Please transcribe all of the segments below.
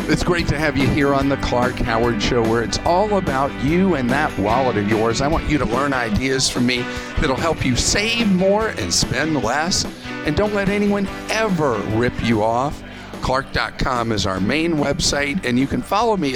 It's great to have you here on the Clark Howard Show, where it's all about you and that wallet of yours. I want you to learn ideas from me that'll help you save more and spend less. And don't let anyone ever rip you off. Clark.com is our main website, and you can follow me at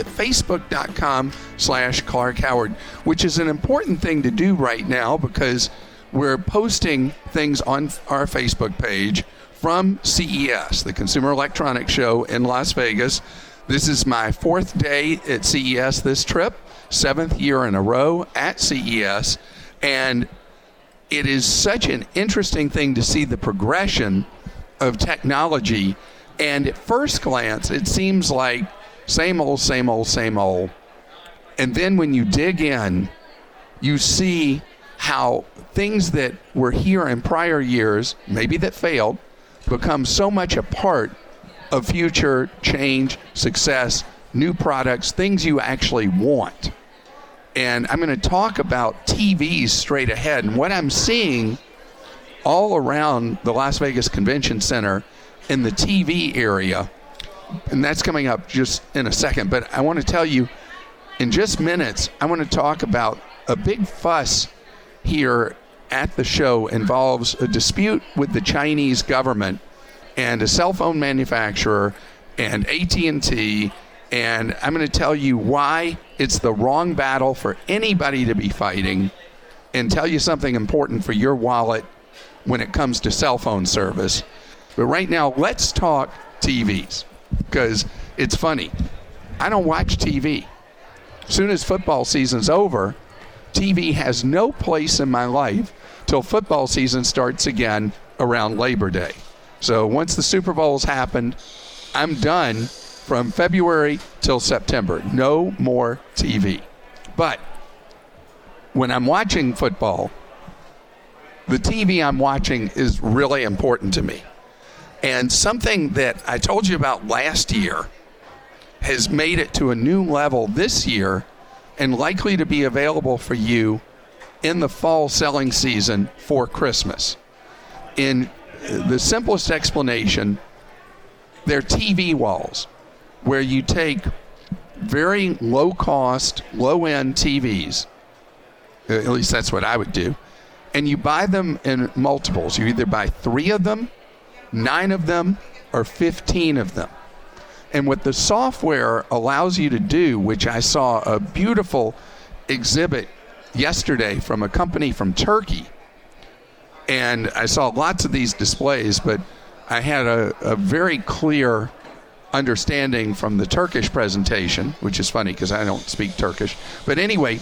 Facebook.com/Clark Howard, which is an important thing to do right now because we're posting things on our Facebook page from CES, the Consumer Electronics Show in Las Vegas. This is my 4th day at CES this trip, 7th year in a row at CES, and it is such an interesting thing to see the progression of technology. And at first glance, it seems like same old, same old, same old. And then when you dig in, you see how things that were here in prior years, maybe that failed, become so much a part of future change, success, new products, things you actually want. And I'm going to talk about TVs straight ahead. And what I'm seeing all around the Las Vegas Convention Center in the TV area, and that's coming up just in a second, but I want to tell you in just minutes, I want to talk about a big fuss here at the show involves a dispute with the Chinese government and a cell phone manufacturer and AT&T, and I'm going to tell you why it's the wrong battle for anybody to be fighting, and tell you something important for your wallet when it comes to cell phone service. But right now, let's talk TVs, because it's funny. I don't watch TV. As soon as football season's over, TV has no place in my life till football season starts again around Labor Day. So once the Super Bowl's happened, I'm done from February till September. No more TV. But when I'm watching football, the TV I'm watching is really important to me. And something that I told you about last year has made it to a new level this year and likely to be available for you in the fall selling season for Christmas. In the simplest explanation, they're TV walls where you take very low-cost, low-end TVs, at least that's what I would do, and you buy them in multiples. You either buy 3 of them, 9 of them, or 15 of them. And what the software allows you to do, which I saw a beautiful exhibit yesterday from a company from Turkey, and I saw lots of these displays, but I had a very clear understanding from the Turkish presentation, which is funny because I don't speak Turkish. But anyway,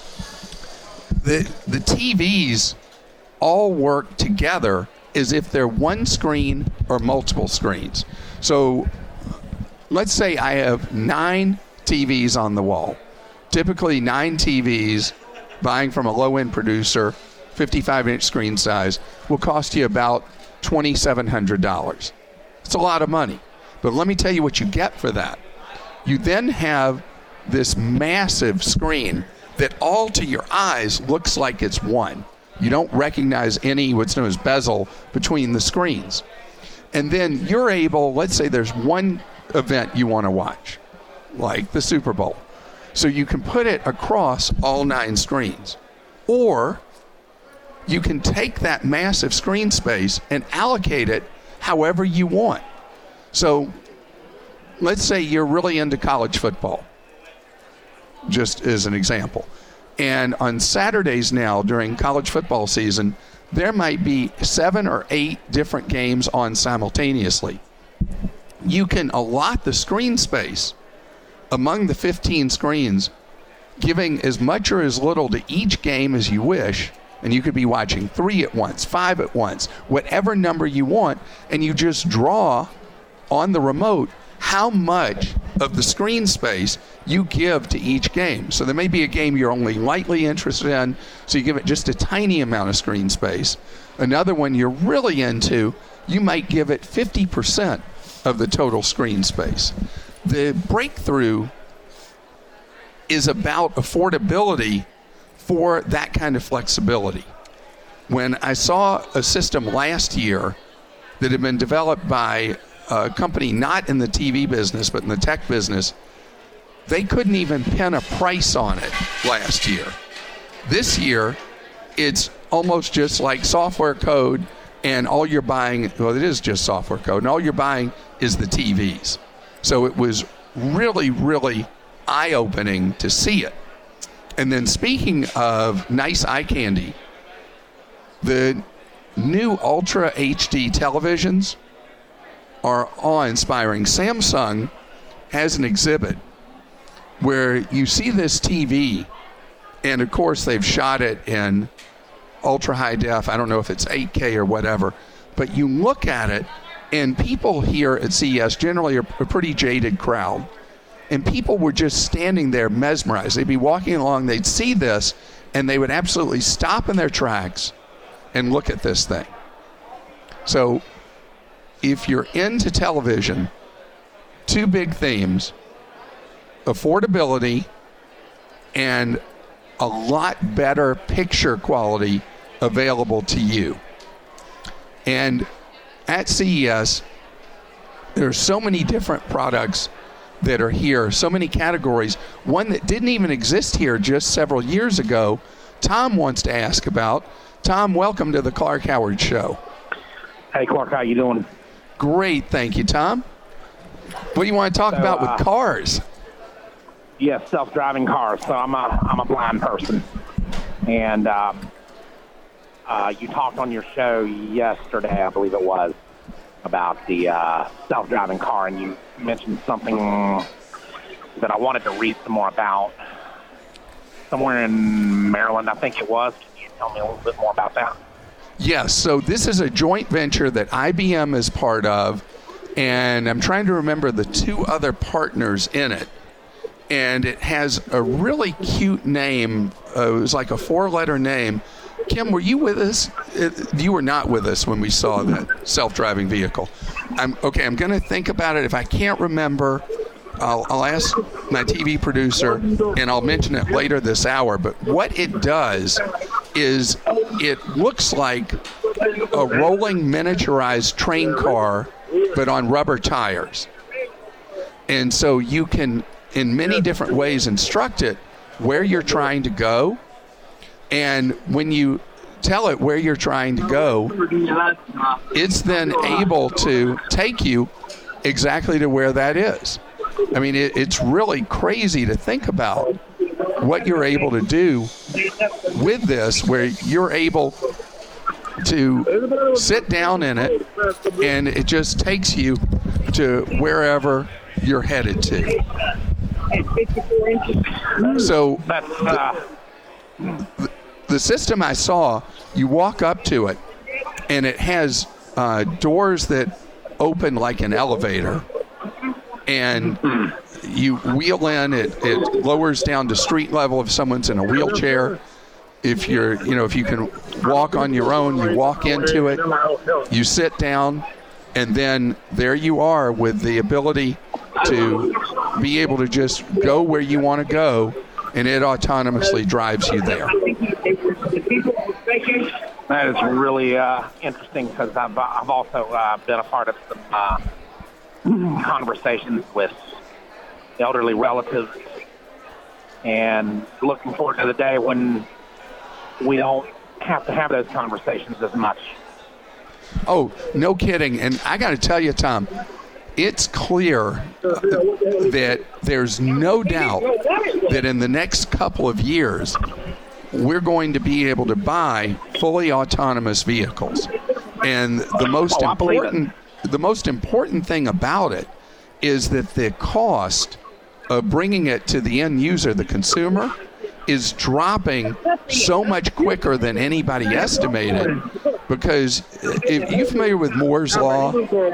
the TVs all work together as if they're one screen or multiple screens. So let's say I have 9 TVs on the wall. Typically 9 TVs, buying from a low-end producer, 55-inch screen size, will cost you about $2,700. It's a lot of money. But let me tell you what you get for that. You then have this massive screen that all to your eyes looks like it's one. You don't recognize any what's known as bezel between the screens. And then you're able, let's say there's one event you want to watch, like the Super Bowl. So you can put it across all 9 screens. Or you can take that massive screen space and allocate it however you want. So let's say you're really into college football, just as an example. And on Saturdays now during college football season, there might be 7 or 8 different games on simultaneously. You can allot the screen space among the 15 screens, giving as much or as little to each game as you wish, and you could be watching 3 at once, 5 at once, whatever number you want, and you just draw on the remote how much of the screen space you give to each game. So there may be a game you're only lightly interested in, so you give it just a tiny amount of screen space. Another one you're really into, you might give it 50% of the total screen space. The breakthrough is about affordability for that kind of flexibility. When I saw a system last year that had been developed by a company not in the TV business but in the tech business, they couldn't even pin a price on it last year. This year, it's almost just like software code, and all you're buying, well, it is just software code, and all you're buying is the TVs. So it was really, really eye-opening to see it. And then speaking of nice eye candy, the new Ultra HD televisions are awe-inspiring. Samsung has an exhibit where you see this TV, and of course they've shot it in ultra high def. I don't know if it's 8K or whatever, but you look at it, and people here at CES generally are a pretty jaded crowd. And people were just standing there mesmerized. They'd be walking along, they'd see this, and they would absolutely stop in their tracks and look at this thing. So if you're into television, two big themes: affordability and a lot better picture quality available to you. And at CES, there's so many different products that are here, so many categories. One that didn't even exist here just several years ago, Tom wants to ask about. Tom, welcome to the Clark Howard Show. Hey, Clark, how you doing? Great, thank you, Tom. What do you want to talk about with cars? Yeah, self-driving cars. So I'm a blind person, and you talked on your show yesterday, I believe it was, about the self-driving car, and you mentioned something that I wanted to read some more about. Somewhere in Maryland, I think it was. Can you tell me a little bit more about that? Yes, so this is a joint venture that IBM is part of, and I'm trying to remember the two other partners in it. And it has a really cute name. It was like a 4-letter name. Kim, were you with us? You were not with us when we saw that self-driving vehicle. I'm going to think about it. If I can't remember, I'll ask my TV producer, and I'll mention it later this hour. But what it does is it looks like a rolling miniaturized train car, but on rubber tires. And so you can, in many different ways, instruct it where you're trying to go. And when you tell it where you're trying to go, it's then able to take you exactly to where that is. I mean, it's really crazy to think about what you're able to do with this, where you're able to sit down in it, and it just takes you to wherever you're headed to. So the system I saw, you walk up to it, and it has doors that open like an elevator, and you wheel in. It lowers down to street level if someone's in a wheelchair. If you can walk on your own, you walk into it, you sit down, and then there you are with the ability to be able to just go where you want to go, and it autonomously drives you there. That is really interesting, because I've also been a part of some conversations with elderly relatives, and looking forward to the day when we don't have to have those conversations as much. Oh, no kidding. And I got to tell you, Tom, it's clear that there's no doubt that in the next couple of years, we're going to be able to buy fully autonomous vehicles. And the most important thing about it is that the cost of bringing it to the end user, the consumer, is dropping so much quicker than anybody estimated. Because if you're familiar with Moore's Law,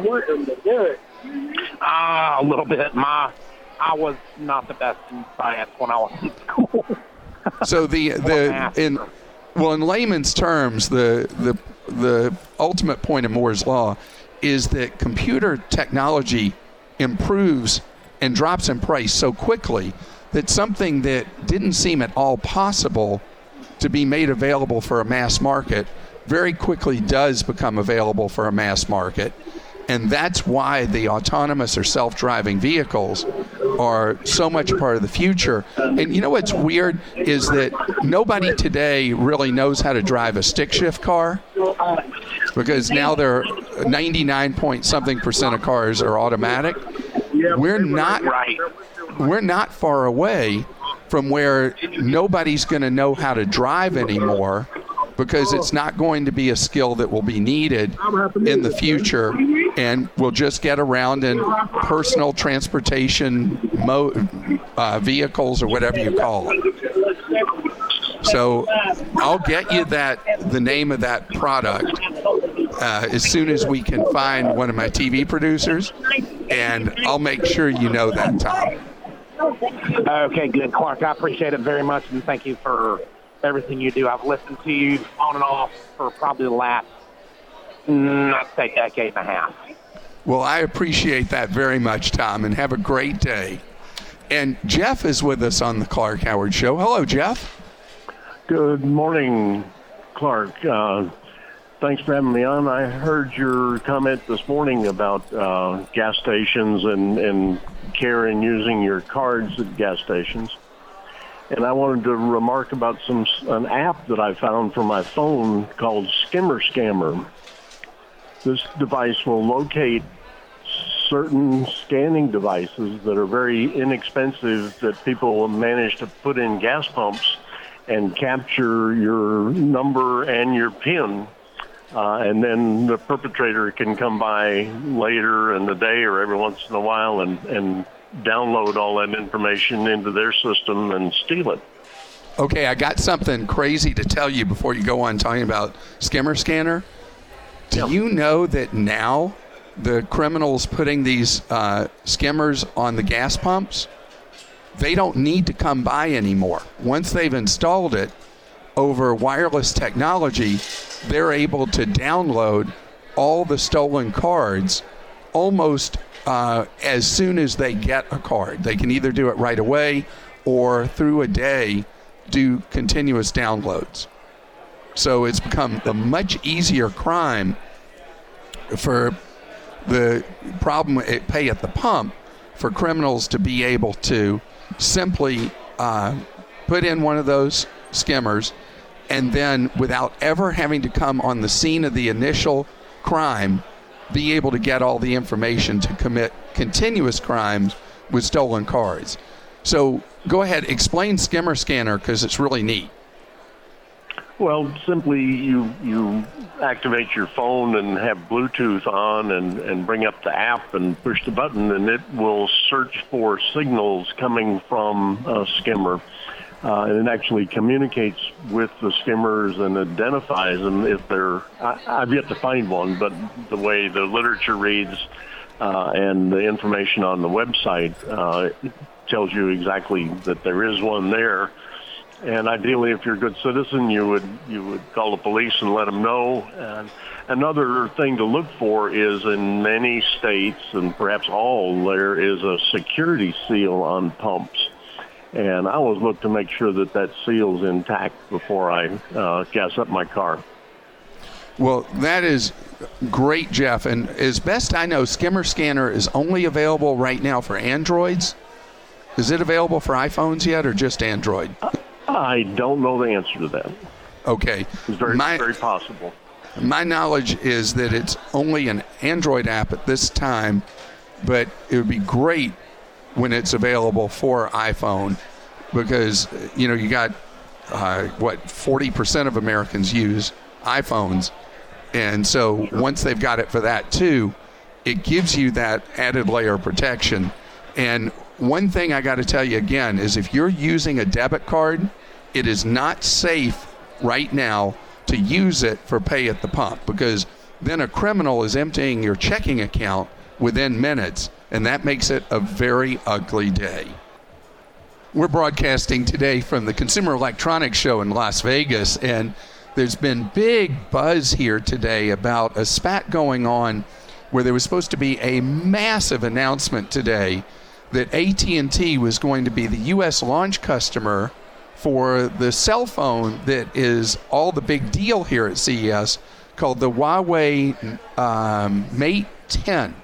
a little bit. I was not the best in science when I was in school. So in layman's terms, the ultimate point of Moore's Law is that computer technology improves and drops in price so quickly that something that didn't seem at all possible to be made available for a mass market very quickly does become available for a mass market. And that's why the autonomous or self-driving vehicles are so much part of the future. And you know what's weird is that nobody today really knows how to drive a stick shift car, because now there are 99-point-something% of cars are automatic. We're not far away from where nobody's going to know how to drive anymore, because it's not going to be a skill that will be needed in the future, and we'll just get around in personal transportation vehicles or whatever you call it. So I'll get you the name of that product as soon as we can find one of my TV producers, and I'll make sure you know that, Tom. Okay, good, Clark. I appreciate it very much, and thank you for everything you do. I've listened to you on and off for probably the last, I'd say, decade and a half. Well, I appreciate that very much, Tom, and have a great day. And Jeff is with us on the Clark Howard Show. Hello, Jeff. Good morning, Clark. Thanks for having me on. I heard your comment this morning about gas stations and care in using your cards at gas stations. And I wanted to remark about an app that I found for my phone called Skimmer Scammer. This device will locate certain scanning devices that are very inexpensive that people will manage to put in gas pumps and capture your number and your PIN. And then the perpetrator can come by later in the day or every once in a while and download all that information into their system and steal it. Okay, I got something crazy to tell you before you go on talking about Skimmer Scanner. Do you know that now the criminals putting these skimmers on the gas pumps, they don't need to come by anymore. Once they've installed it over wireless technology, they're able to download all the stolen cards almost as soon as they get a card. They can either do it right away or through a day do continuous downloads. So it's become a much easier crime for the problem at pay at the pump for criminals to be able to simply put in one of those skimmers and then, without ever having to come on the scene of the initial crime, be able to get all the information to commit continuous crimes with stolen cards. So go ahead, explain Skimmer Scanner, because it's really neat. Well, simply you activate your phone and have Bluetooth on and bring up the app and push the button, and it will search for signals coming from a skimmer. And it actually communicates with the skimmers and identifies them if they're... I've yet to find one, but the way the literature reads and the information on the website tells you exactly that there is one there. And ideally, if you're a good citizen, you would call the police and let them know. And another thing to look for is in many states, and perhaps all, there is a security seal on pumps. And I always look to make sure that seal's intact before I gas up my car. Well, that is great, Jeff. And as best I know, Skimmer Scanner is only available right now for Androids. Is it available for iPhones yet, or just Android? I don't know the answer to that. Okay. It's very possible. My knowledge is that it's only an Android app at this time, but it would be great when it's available for iPhone, because, you got, 40% of Americans use iPhones. And so once they've got it for that too, it gives you that added layer of protection. And one thing I got to tell you again is if you're using a debit card, it is not safe right now to use it for pay at the pump, because then a criminal is emptying your checking account within minutes, and that makes it a very ugly day. We're broadcasting today from the Consumer Electronics Show in Las Vegas, and there's been big buzz here today about a spat going on where there was supposed to be a massive announcement today that AT&T was going to be the U.S. launch customer for the cell phone that is all the big deal here at CES, called the Huawei Mate 10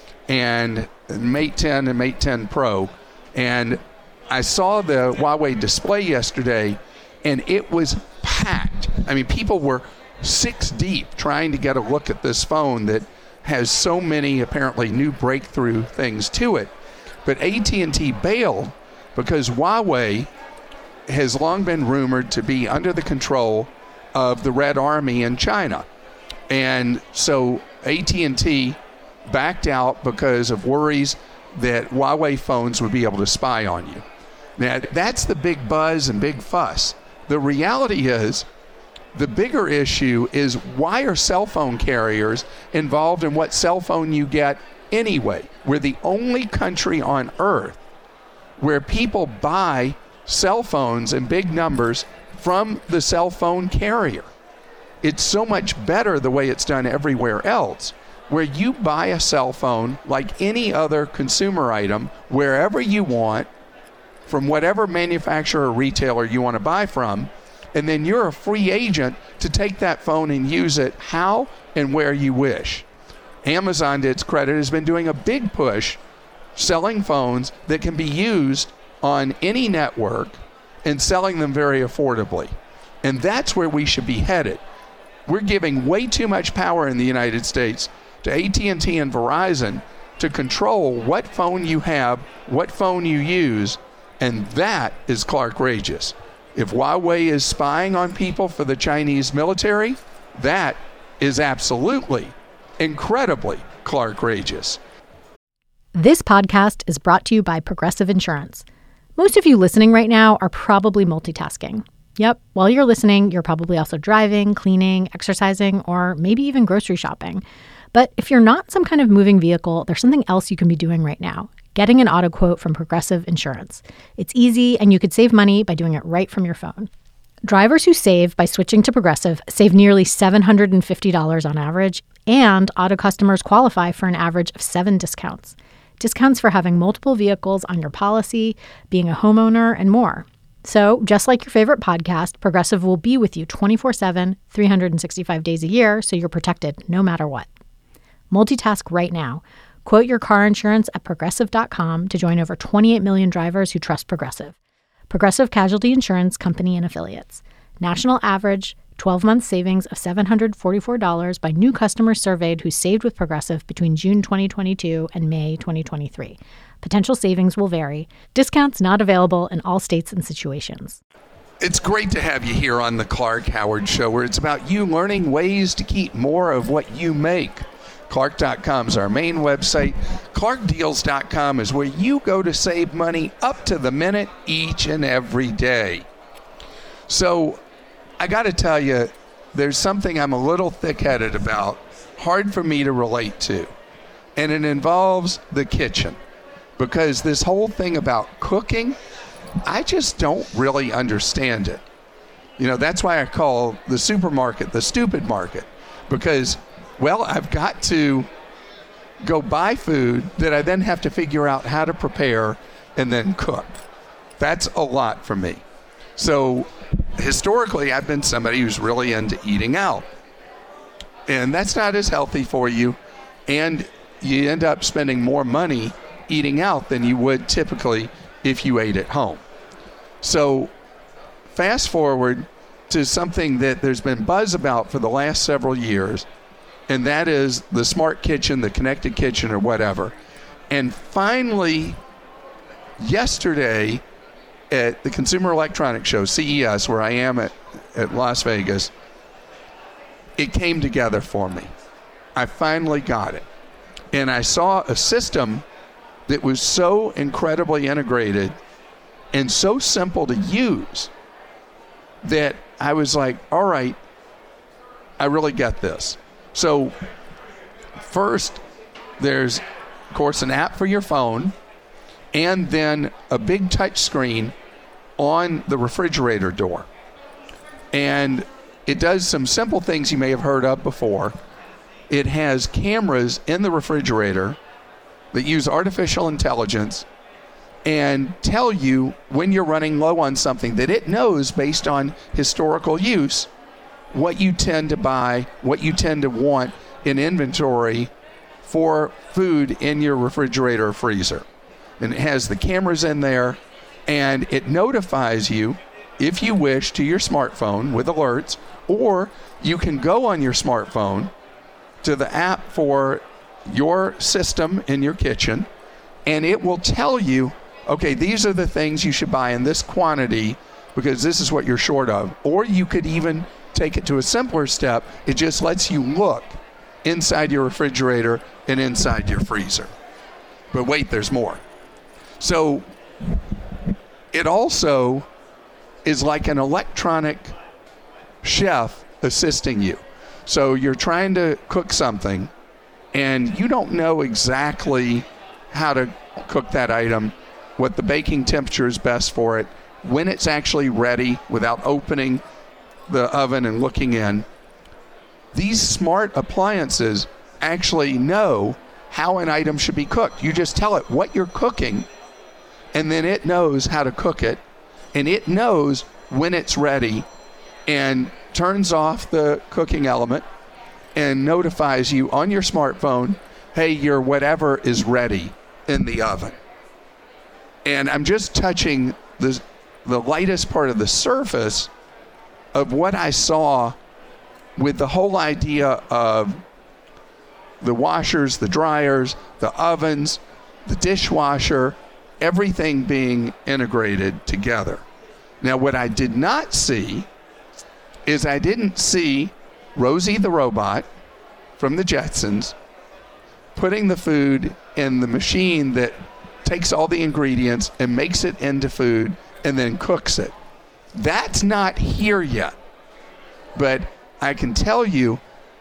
and Mate 10 and Mate 10 Pro. And I saw the Huawei display yesterday, and it was packed. I mean, people were 6 deep trying to get a look at this phone that has so many apparently new breakthrough things to it. But AT&T bailed because Huawei has long been rumored to be under the control of the Red Army in China. And so AT&T backed out because of worries that Huawei phones would be able to spy on you. Now, that's the big buzz and big fuss. The reality is, the bigger issue is, why are cell phone carriers involved in what cell phone you get anyway? We're the only country on earth where people buy cell phones in big numbers from the cell phone carrier. It's so much better the way it's done everywhere else, where you buy a cell phone like any other consumer item wherever you want, from whatever manufacturer or retailer you want to buy from, and then you're a free agent to take that phone and use it how and where you wish. Amazon, to its credit, has been doing a big push selling phones that can be used on any network and selling them very affordably. And that's where we should be headed. We're giving way too much power in the United States to AT&T and Verizon to control what phone you have, what phone you use, and that is Clark-rageous. If Huawei is spying on people for the Chinese military, that is absolutely, incredibly Clark-rageous. This podcast is brought to you by Progressive Insurance. Most of you listening right now are probably multitasking. Yep, while you're listening, you're probably also driving, cleaning, exercising, or maybe even grocery shopping. But if you're not some kind of moving vehicle, there's something else you can be doing right now: getting an auto quote from Progressive Insurance. It's easy, and you could save money by doing it right from your phone. Drivers who save by switching to Progressive save nearly $750 on average, and auto customers qualify for an average of 7 discounts. Discounts for having multiple vehicles on your policy, being a homeowner, and more. So, just like your favorite podcast, Progressive will be with you 24/7, 365 days a year, so you're protected no matter what. Multitask right now. Quote your car insurance at Progressive.com to join over 28 million drivers who trust Progressive. Progressive Casualty Insurance Company and Affiliates. National average 12-month savings of $744 by new customers surveyed who saved with Progressive between June 2022 and May 2023. Potential savings will vary. Discounts not available in all states and situations. It's great to have you here on the Clark Howard Show, where it's about you learning ways to keep more of what you make. Clark.com is our main website. ClarkDeals.com is where you go to save money up to the minute each and every day. So I got to tell you, there's something I'm a little thick-headed about, hard for me to relate to, and it involves the kitchen. Because this whole thing about cooking, I just don't really understand it. You know, that's why I call the supermarket the stupid market. Because, well, I've got to go buy food that I then have to figure out how to prepare and then cook. That's a lot for me. So historically, I've been somebody who's really into eating out. And that's not as healthy for you. And you end up spending more money eating out than you would typically if you ate at home. So fast forward to something that there's been buzz about for the last several years, and that is the smart kitchen, the connected kitchen, or whatever. And finally, yesterday at the Consumer Electronics Show, CES, where I am at Las Vegas, it came together for me. I finally got it. And I saw a system that was so incredibly integrated and so simple to use that I was like, all right, I really get this. So first, there's, of course, an app for your phone, and then a big touch screen on the refrigerator door. And it does some simple things you may have heard of before. It has cameras in the refrigerator that use artificial intelligence and tell you when you're running low on something that it knows based on historical use what you tend to buy, what you tend to want in inventory for food in your refrigerator or freezer. And it has the cameras in there, and it notifies you, if you wish, to your smartphone with alerts, or you can go on your smartphone to the app for your system in your kitchen, and it will tell you, okay, these are the things you should buy in this quantity because this is what you're short of. Or you could even take it to a simpler step. It just lets you look inside your refrigerator and inside your freezer. But wait, there's more. So it also is like an electronic chef assisting you. So you're trying to cook something and you don't know exactly how to cook that item, what the baking temperature is best for it, when it's actually ready without opening the oven and looking in. These smart appliances actually know how an item should be cooked. You just tell it what you're cooking, and then it knows how to cook it, and it knows when it's ready and turns off the cooking element and notifies you on your smartphone, hey, your whatever is ready in the oven. And I'm just touching the lightest part of the surface of what I saw with the whole idea of the washers, the dryers, the ovens, the dishwasher, everything being integrated together. Now, what I did not see is I didn't see Rosie the robot from the Jetsons putting the food in the machine that takes all the ingredients and makes it into food and then cooks it. That's not here yet. But I can tell you,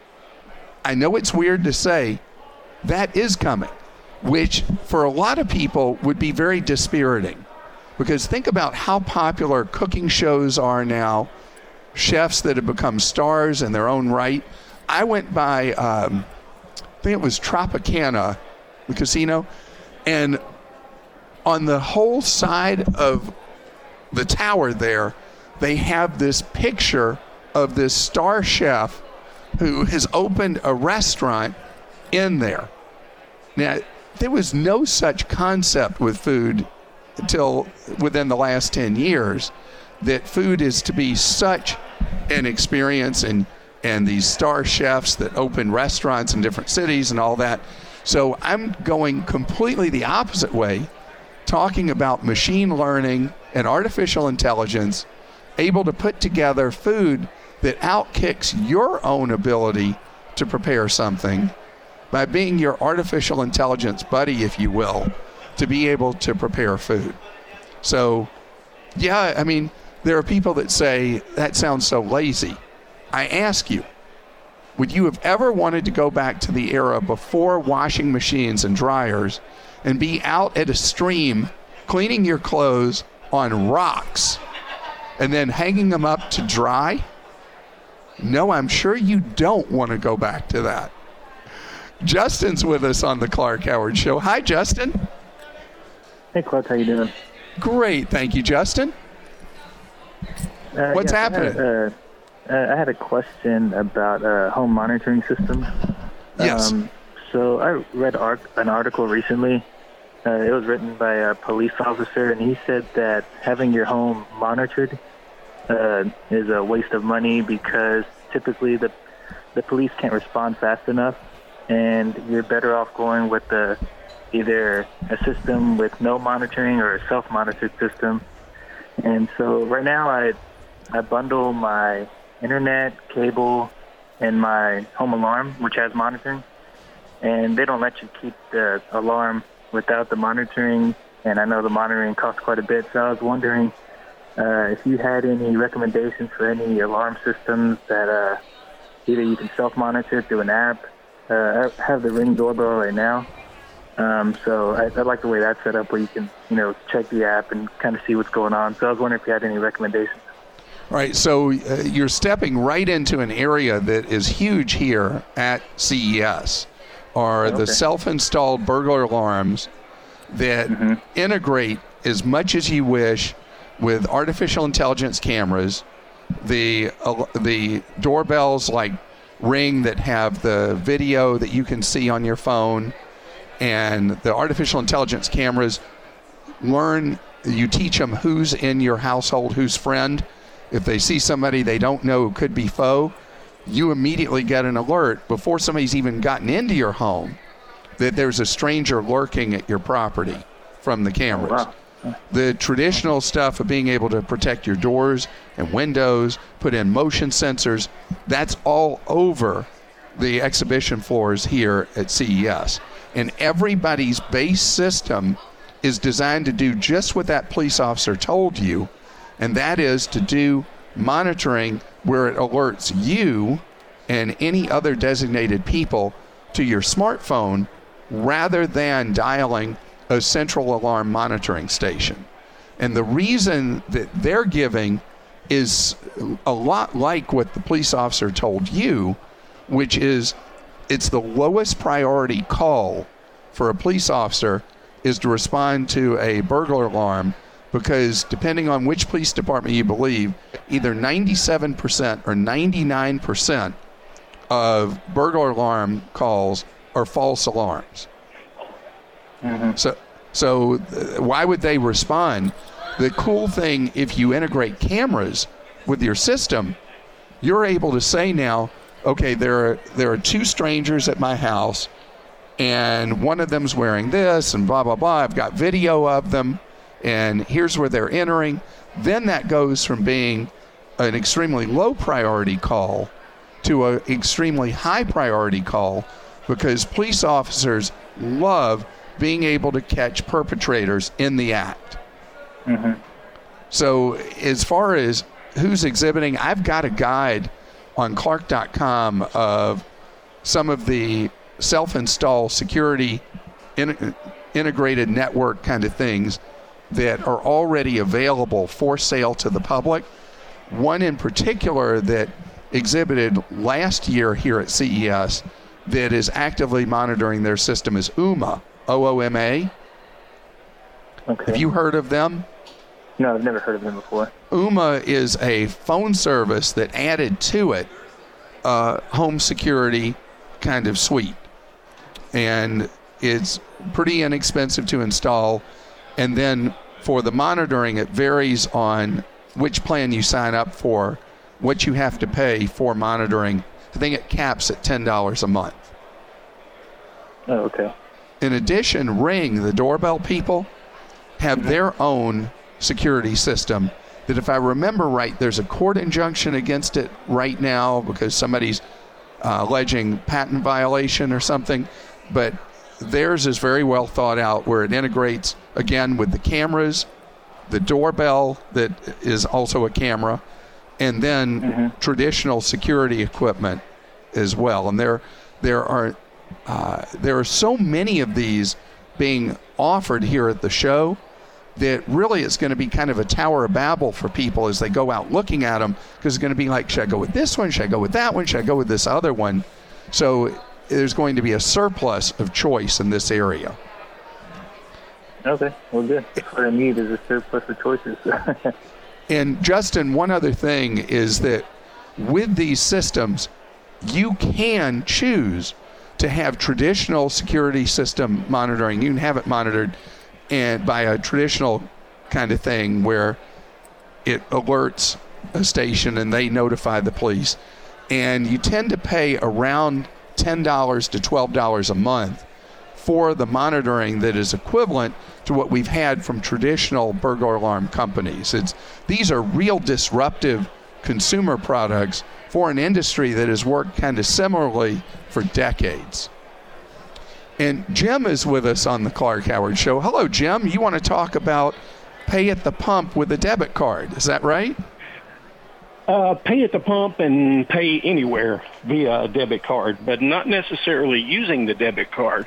I know it's weird to say, that is coming, which for a lot of people would be very dispiriting. Because think about how popular cooking shows are now, chefs that have become stars in their own right. I went by, I think it was Tropicana, the casino, and on the whole side of the tower there, they have this picture of this star chef who has opened a restaurant in there. Now, there was no such concept with food until within the last 10 years, that food is to be such an experience, and these star chefs that open restaurants in different cities and all that. So I'm going completely the opposite way, talking about machine learning and artificial intelligence able to put together food that outkicks your own ability to prepare something by being your artificial intelligence buddy, if you will, to be able to prepare food. So, yeah, I mean, there are people that say, that sounds so lazy. I ask you, would you have ever wanted to go back to the era before washing machines and dryers and be out at a stream cleaning your clothes on rocks and then hanging them up to dry? No, I'm sure you don't want to go back to that. Justin's with us on the Clark Howard Show. Hi, Justin. Hey, Clark, how you doing? Great, thank you, Justin. What's happening? I had a question about home monitoring systems. Yes. So I read an article recently. It was written by a police officer, and he said that having your home monitored is a waste of money because typically the police can't respond fast enough, and you're better off going with either a system with no monitoring or a self-monitored system. And so right now I bundle my internet, cable, and my home alarm, which has monitoring. And they don't let you keep the alarm without the monitoring. And I know the monitoring costs quite a bit. So I was wondering if you had any recommendations for any alarm systems that either you can self-monitor through an app. I have the Ring doorbell right now. So I like the way that's set up, where you can, check the app and kind of see what's going on. So I was wondering if you had any recommendations. Right, so you're stepping right into an area that is huge here at CES, are the self-installed burglar alarms that integrate as much as you wish with artificial intelligence cameras the doorbells like Ring that have the video that you can see on your phone, and the artificial intelligence cameras you teach them who's in your household, who's friend. If they see somebody they don't know who could be foe, you immediately get an alert before somebody's even gotten into your home that there's a stranger lurking at your property from the cameras. Wow. The traditional stuff of being able to protect your doors and windows, put in motion sensors, that's all over the exhibition floors here at CES. And everybody's base system is designed to do just what that police officer told you, and that is to do monitoring where it alerts you and any other designated people to your smartphone rather than dialing a central alarm monitoring station. And the reason that they're giving is a lot like what the police officer told you, which is it's the lowest priority call for a police officer is to respond to a burglar alarm, because depending on which police department you believe, either 97% or 99% of burglar alarm calls are false alarms. Mm-hmm. So why would they respond? The cool thing, if you integrate cameras with your system, you're able to say now, okay, there are two strangers at my house, and one of them's wearing this, and blah, blah, blah. I've got video of them, and here's where they're entering. Then that goes from being an extremely low priority call to an extremely high priority call, because police officers love being able to catch perpetrators in the act. Mm-hmm. So as far as who's exhibiting, I've got a guide on Clark.com of some of the self-install security integrated network kind of things that are already available for sale to the public. One in particular that exhibited last year here at CES that is actively monitoring their system is Ooma, OOMA. Okay. Have you heard of them? No, I've never heard of them before. Ooma is a phone service that added to it a home security kind of suite. And it's pretty inexpensive to install. And then for the monitoring, it varies on which plan you sign up for, what you have to pay for monitoring. I think it caps at $10 a month. Oh, okay. In addition, Ring, the doorbell people, have their own security system that, if I remember right, there's a court injunction against it right now because somebody's alleging patent violation or something. But theirs is very well thought out, where it integrates, again, with the cameras, the doorbell that is also a camera, and then traditional security equipment as well. And there are so many of these being offered here at the show that really it's going to be kind of a Tower of Babel for people as they go out looking at them, because it's going to be like, should I go with this one? Should I go with that one? Should I go with this other one? So there's going to be a surplus of choice in this area. Okay, well, good. What I need is a surplus of choices. And Justin, one other thing is that with these systems, you can choose to have traditional security system monitoring. You can have it monitored and by a traditional kind of thing where it alerts a station and they notify the police. And you tend to pay around $10 to $12 a month for the monitoring that is equivalent to what we've had from traditional burglar alarm companies. These are real disruptive consumer products for an industry that has worked kind of similarly for decades. And Jim is with us on the Clark Howard Show. Hello, Jim. You want to talk about pay at the pump with a debit card. Is that right? Pay at the pump and pay anywhere via a debit card, but not necessarily using the debit card.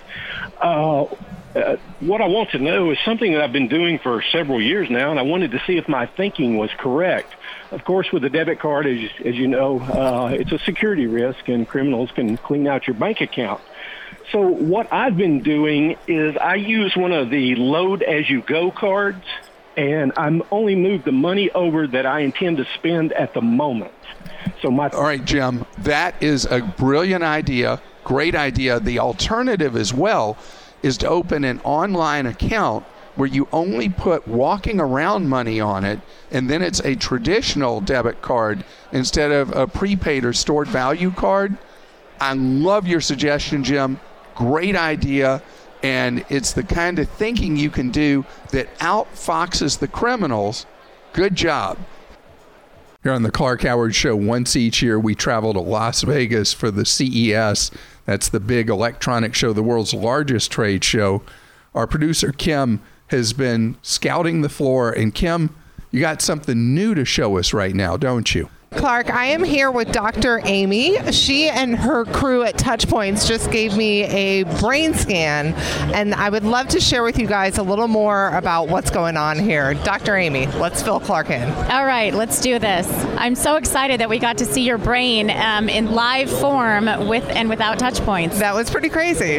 What I want to know is something that I've been doing for several years now, and I wanted to see if my thinking was correct. Of course, with a debit card, as you know, it's a security risk, and criminals can clean out your bank account. So what I've been doing is I use one of the load-as-you-go cards, and I'm only moved the money over that I intend to spend at the moment. So all right, Jim, that is a brilliant idea, great idea. The alternative as well is to open an online account where you only put walking around money on it, and then it's a traditional debit card instead of a prepaid or stored value card. I love your suggestion, Jim. Great idea. And it's the kind of thinking you can do that outfoxes the criminals. Good job. Here on the Clark Howard Show, once each year, we travel to Las Vegas for the CES. That's the big electronic show, the world's largest trade show. Our producer, Kim, has been scouting the floor. And Kim, you got something new to show us right now, don't you? Clark, I am here with Dr. Amy. She and her crew at Touchpoints just gave me a brain scan, and I would love to share with you guys a little more about what's going on here. Dr. Amy, let's fill Clark in. All right, let's do this. I'm so excited that we got to see your brain in live form with and without Touchpoints. That was pretty crazy.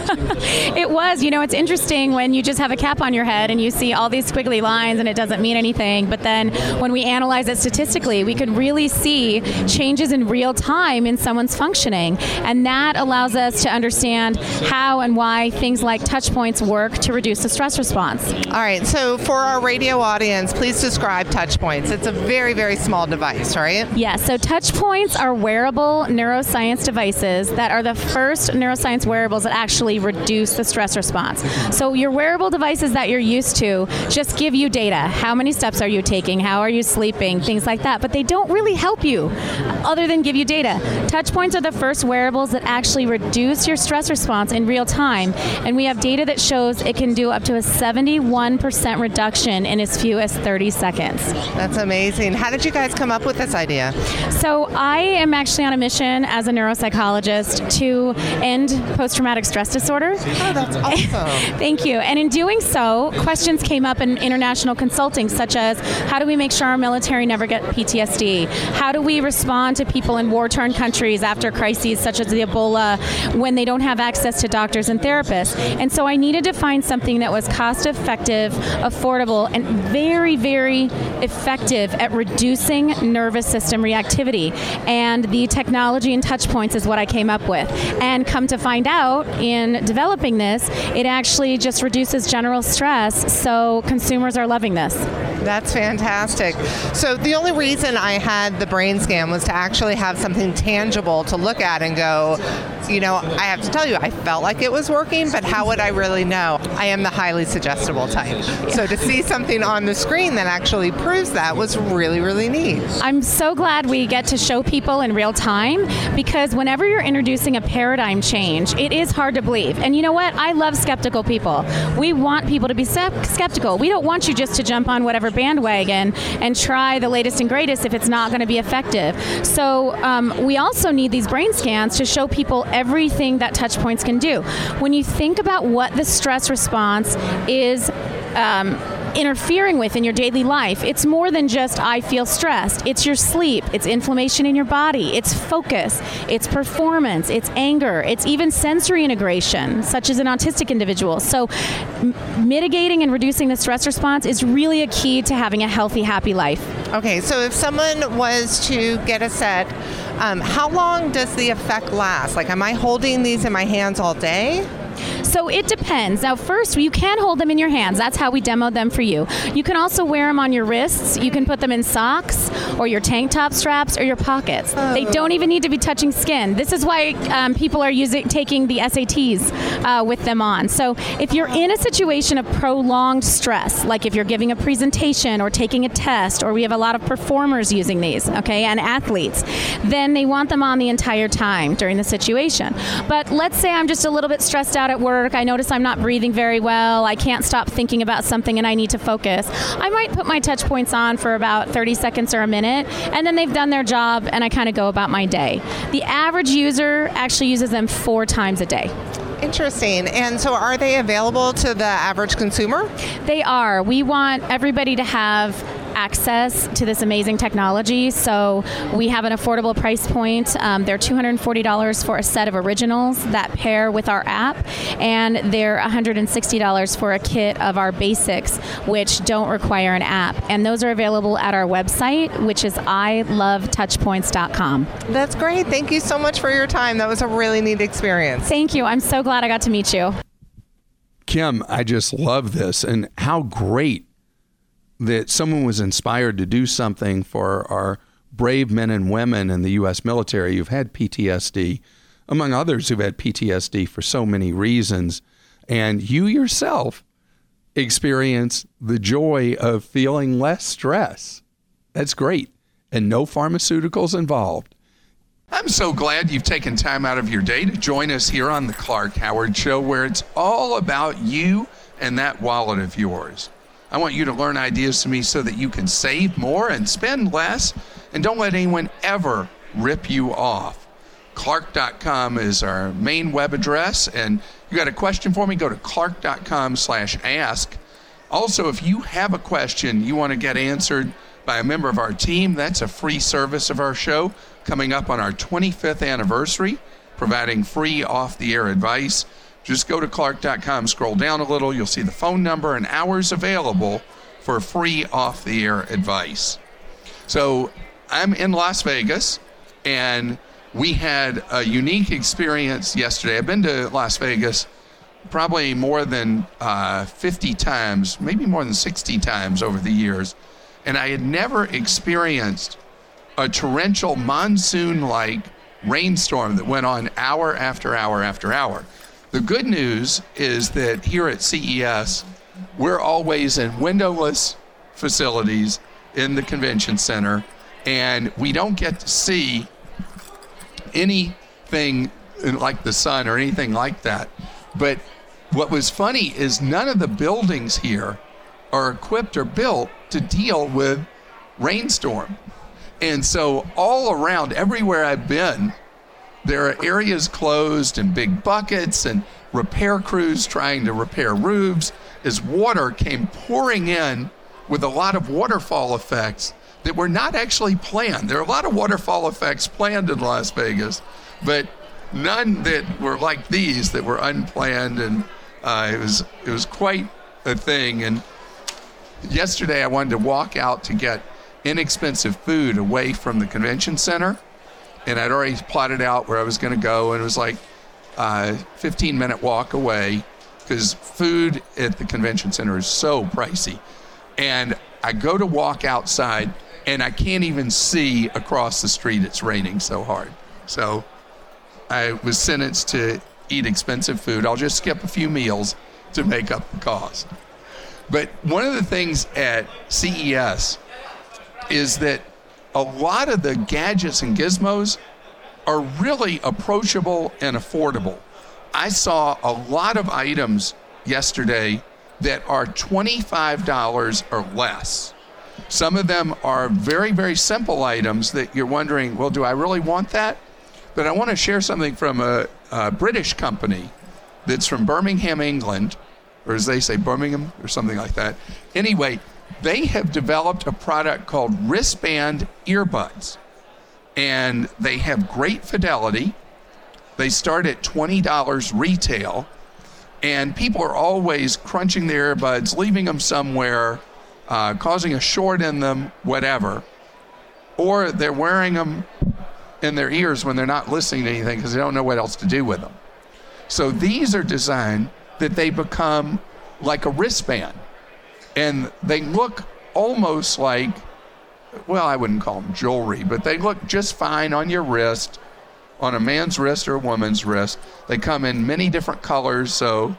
It was. You know, it's interesting when you just have a cap on your head and you see all these squiggly lines and it doesn't mean anything, but then when we analyze it statistically, we can really see changes in real time in someone's functioning, and that allows us to understand how and why things like Touchpoints work to reduce the stress response. All right, so for our radio audience, please describe Touchpoints. It's a very, very small device, right? Yes, so Touchpoints are wearable neuroscience devices that are the first neuroscience wearables that actually reduce the stress response. So your wearable devices that you're used to just give you data. How many steps are you taking? How are you sleeping? Things like that, but they don't really help you other than give you data. Touchpoints are the first wearables that actually reduce your stress response in real time, and we have data that shows it can do up to a 71% reduction in as few as 30 seconds. That's amazing. How did you guys come up with this idea? So I am actually on a mission as a neuropsychologist to end post-traumatic stress disorder. Oh, that's awesome. Thank you. And in doing so, questions came up in international consulting, such as how do we make sure our military never get PTSD? How do we respond to people in war-torn countries after crises such as the Ebola when they don't have access to doctors and therapists? And so I needed to find something that was cost-effective, affordable, and very, very effective at reducing nervous system reactivity. And the technology in Touchpoints is what I came up with. And come to find out, in developing this, it actually just reduces general stress, so consumers are loving this. That's fantastic. So the only reason I had the brain scan was to actually have something tangible to look at and go, you know, I have to tell you, I felt like it was working, but how would I really know? I am the highly suggestible type. So to see something on the screen that actually proves that was really, really neat. I'm so glad we get to show people in real time, because whenever you're introducing a paradigm change, it is hard to believe. And you know what? I love skeptical people. We want people to be skeptical. We don't want you just to jump on whatever bandwagon and try the latest and greatest if it's not going to be effective. So we also need these brain scans to show people everything that Touchpoints can do. When you think about what the stress response is interfering with in your daily life, it's more than just I feel stressed. It's your sleep, it's inflammation in your body, it's focus, it's performance, it's anger, it's even sensory integration, such as an autistic individual. So mitigating and reducing the stress response is really a key to having a healthy, happy life. Okay, so if someone was to get a set, how long does the effect last? Like, am I holding these in my hands all day? So it depends. Now, first, you can hold them in your hands. That's how we demoed them for you. You can also wear them on your wrists. You can put them in socks or your tank top straps or your pockets. Oh. They don't even need to be touching skin. This is why people are taking the SATs with them on. So if you're in a situation of prolonged stress, like if you're giving a presentation or taking a test, or we have a lot of performers using these, okay, and athletes, then they want them on the entire time during the situation. But let's say I'm just a little bit stressed out at work. I notice I'm not breathing very well. I can't stop thinking about something and I need to focus. I might put my Touchpoints on for about 30 seconds or a minute, and then they've done their job and I kind of go about my day. The average user actually uses them 4 times a day. Interesting. And so are they available to the average consumer? They are. We want everybody to have access to this amazing technology. So we have an affordable price point. They're $240 for a set of originals that pair with our app, and they're $160 for a kit of our basics, which don't require an app. And those are available at our website, which is ilovetouchpoints.com. That's great. Thank you so much for your time. That was a really neat experience. Thank you. I'm so glad I got to meet you. Kim, I just love this, and how great that someone was inspired to do something for our brave men and women in the U.S. military who've had PTSD, among others who've had PTSD for so many reasons. And you yourself experience the joy of feeling less stress. That's great. And no pharmaceuticals involved. I'm so glad you've taken time out of your day to join us here on the Clark Howard Show, where it's all about you and that wallet of yours. I want you to learn ideas from me so that you can save more and spend less, and don't let anyone ever rip you off. Clark.com is our main web address, and you got a question for me, go to clark.com/ask. Also, if you have a question you want to get answered by a member of our team, that's a free service of our show coming up on our 25th anniversary, providing free off-the-air advice. Just go to clark.com, scroll down a little, you'll see the phone number and hours available for free off-the-air advice. So I'm in Las Vegas, and we had a unique experience yesterday. I've been to Las Vegas probably more than 50 times, maybe more than 60 times over the years, and I had never experienced a torrential monsoon-like rainstorm that went on hour after hour after hour. The good news is that here at CES, we're always in windowless facilities in the convention center, and we don't get to see anything like the sun or anything like that. But what was funny is none of the buildings here are equipped or built to deal with rainstorm. And so all around, everywhere I've been, there are areas closed and big buckets and repair crews trying to repair roofs as water came pouring in with a lot of waterfall effects that were not actually planned. There are a lot of waterfall effects planned in Las Vegas, but none that were like these that were unplanned, and it was quite a thing. And yesterday I wanted to walk out to get inexpensive food away from the convention center, and I'd already plotted out where I was going to go, and it was like a 15-minute walk away because food at the convention center is so pricey. And I go to walk outside, and I can't even see across the street. It's raining so hard. So I was sentenced to eat expensive food. I'll just skip a few meals to make up the cost. But one of the things at CES is that a lot of the gadgets and gizmos are really approachable and affordable. I saw a lot of items yesterday that are $25 or less. Some of them are very, very simple items that you're wondering, well, do I really want that? But I want to share something from a British company that's from Birmingham, England, or as they say, Birmingham or something like that. Anyway, they have developed a product called wristband earbuds, and they have great fidelity. They start at $20 retail, and people are always crunching their earbuds, leaving them somewhere, causing a short in them, whatever. Or they're wearing them in their ears when they're not listening to anything because they don't know what else to do with them. So these are designed that they become like a wristband. And they look almost like, well, I wouldn't call them jewelry, but they look just fine on your wrist, on a man's wrist or a woman's wrist. They come in many different colors, so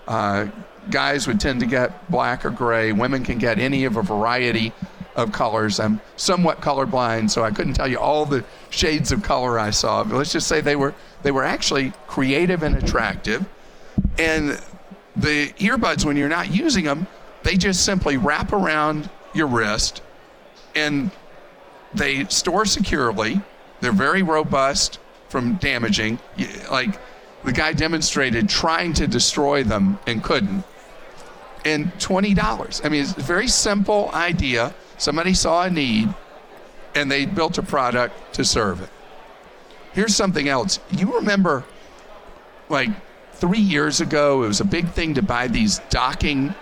guys would tend to get black or gray. Women can get any of a variety of colors. I'm somewhat colorblind, so I couldn't tell you all the shades of color I saw. But let's just say they were actually creative and attractive. And the earbuds, when you're not using them, they just simply wrap around your wrist, and they store securely. They're very robust from damaging. Like the guy demonstrated trying to destroy them and couldn't. And $20. I mean, it's a very simple idea. Somebody saw a need, and they built a product to serve it. Here's something else. You remember, like 3 years ago, it was a big thing to buy these docking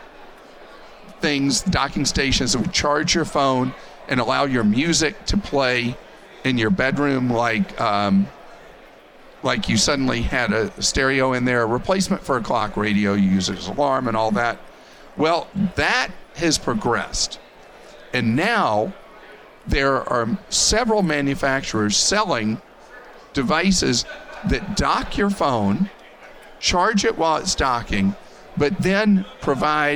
stations that would charge your phone and allow your music to play in your bedroom, like you suddenly had a stereo in there, a replacement for a clock radio, you use it as an alarm and all that. Well, that has progressed. And now there are several manufacturers selling devices that dock your phone, charge it while it's docking, but then provide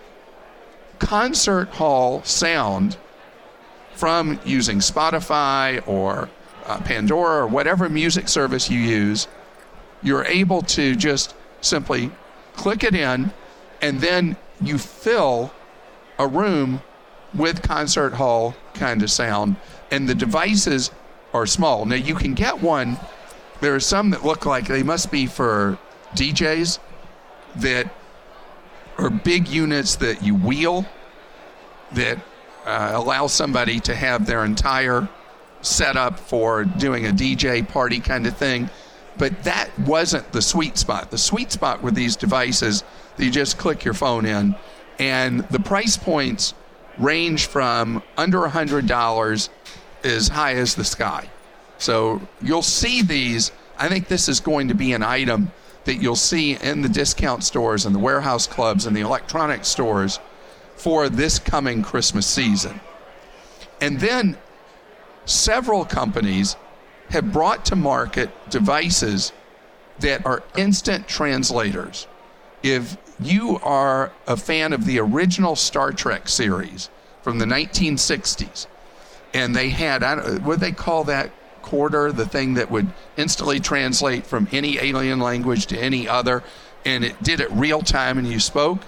concert hall sound from using Spotify or Pandora or whatever music service you use. You're able to just simply click it in, and then you fill a room with concert hall kind of sound, and the devices are small. Now you can get one. There are some that look like they must be for DJs, that are big units that you wheel, that allow somebody to have their entire setup for doing a DJ party kind of thing. But that wasn't the sweet spot. The sweet spot were these devices that you just click your phone in, and the price points range from under $100 as high as the sky. So you'll see these. I think this is going to be an item that you'll see in the discount stores and the warehouse clubs and the electronic stores for this coming Christmas season. And then several companies have brought to market devices that are instant translators. If you are a fan of the original Star Trek series from the 1960s, and they had, what do they call that quarter, the thing that would instantly translate from any alien language to any other, and it did it real time and you spoke?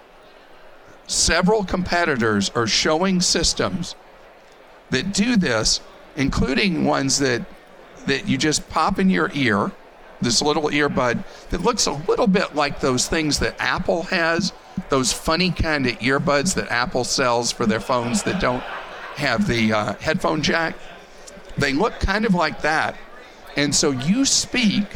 Several competitors are showing systems that do this, including ones that you just pop in your ear, this little earbud that looks a little bit like those things that Apple has, those funny kind of earbuds that Apple sells for their phones that don't have the headphone jack. They look kind of like that. And so you speak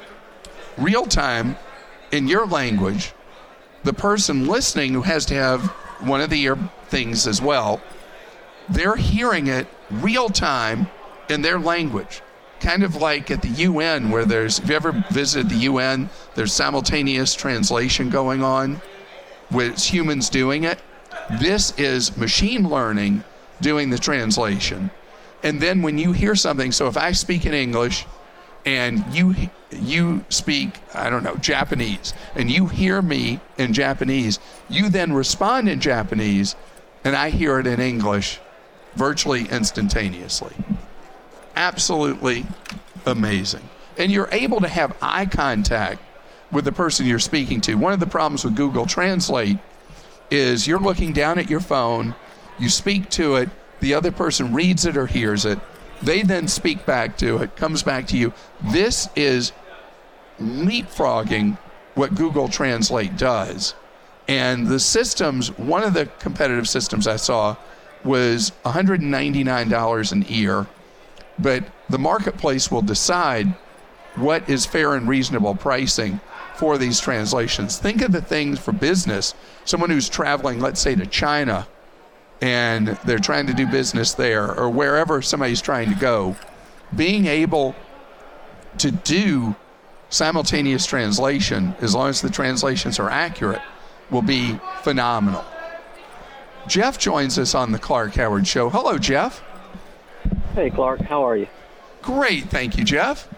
real time in your language. The person listening, who has to have one of the ear things as well, they're hearing it real time in their language. Kind of like at the UN, where if you ever visited the UN, there's simultaneous translation going on with humans doing it. This is machine learning doing the translation. And then when you hear something, so if I speak in English and you speak, I don't know, Japanese, and you hear me in Japanese, you then respond in Japanese, and I hear it in English virtually instantaneously. Absolutely amazing. And you're able to have eye contact with the person you're speaking to. One of the problems with Google Translate is you're looking down at your phone, you speak to it, the other person reads it or hears it, they then speak back to it, comes back to you. This is leapfrogging what Google Translate does. And the systems, one of the competitive systems I saw was $199 an ear, but the marketplace will decide what is fair and reasonable pricing for these translations. Think of the things for business. Someone who's traveling, let's say, to China, and they're trying to do business there, or wherever somebody's trying to go, being able to do simultaneous translation, as long as the translations are accurate, will be phenomenal. Jeff joins us on the Clark Howard Show. Hello, Jeff. Hey, Clark. How are you? Great. Thank you, Jeff.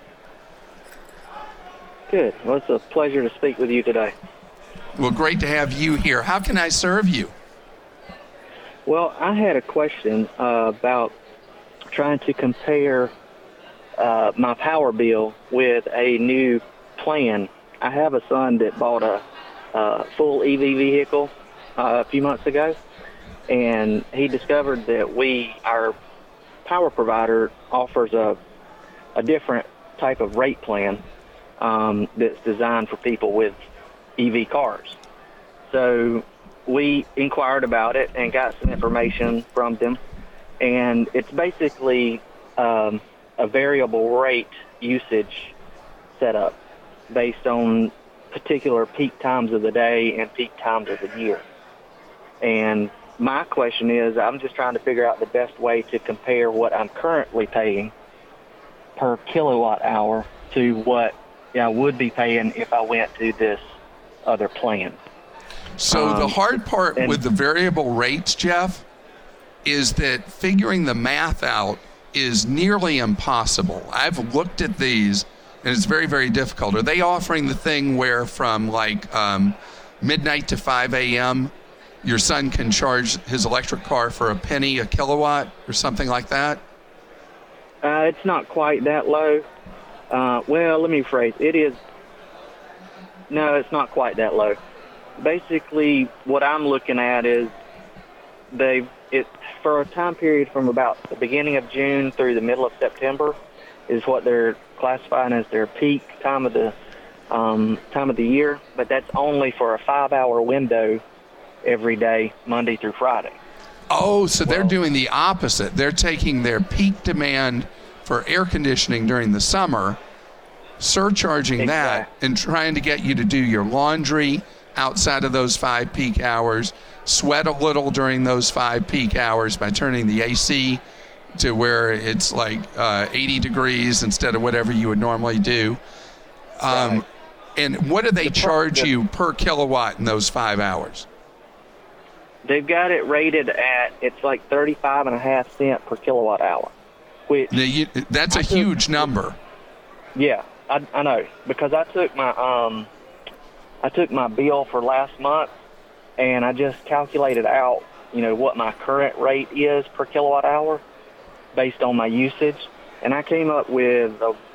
Good. Well, it's a pleasure to speak with you today. Well, great to have you here. How can I serve you? Well, I had a question about trying to compare my power bill with a new plan. I have a son that bought a full EV vehicle a few months ago, and he discovered that our power provider offers a different type of rate plan that's designed for people with EV cars. So we inquired about it and got some information from them, and it's basically a variable rate usage setup based on particular peak times of the day and peak times of the year. And my question is, I'm just trying to figure out the best way to compare what I'm currently paying per kilowatt hour to what I would be paying if I went to this other plan. So the hard part with the variable rates, Jeff, is that figuring the math out is nearly impossible. I've looked at these, and it's very, very difficult. Are they offering the thing where from like midnight to 5 a.m., your son can charge his electric car for a penny a kilowatt or something like that? It's not quite that low. Well, let me rephrase. It is. No, it's not quite that low. Basically, what I'm looking at is for a time period from about the beginning of June through the middle of September is what they're classifying as their peak time of the year, but that's only for a 5-hour window every day, Monday through Friday. Oh, so they're doing the opposite. They're taking their peak demand for air conditioning during the summer, surcharging that, and trying to get you to do your laundry outside of those 5 peak hours, sweat a little during those 5 peak hours by turning the AC to where it's like 80 degrees instead of whatever you would normally do. And what do they charge you per kilowatt in those 5 hours? They've got it rated at, it's like 35.5 cents per kilowatt hour. Which that's a huge number. Yeah, I know, because I took my bill for last month, and I just calculated out, what my current rate is per kilowatt hour based on my usage, and I came up with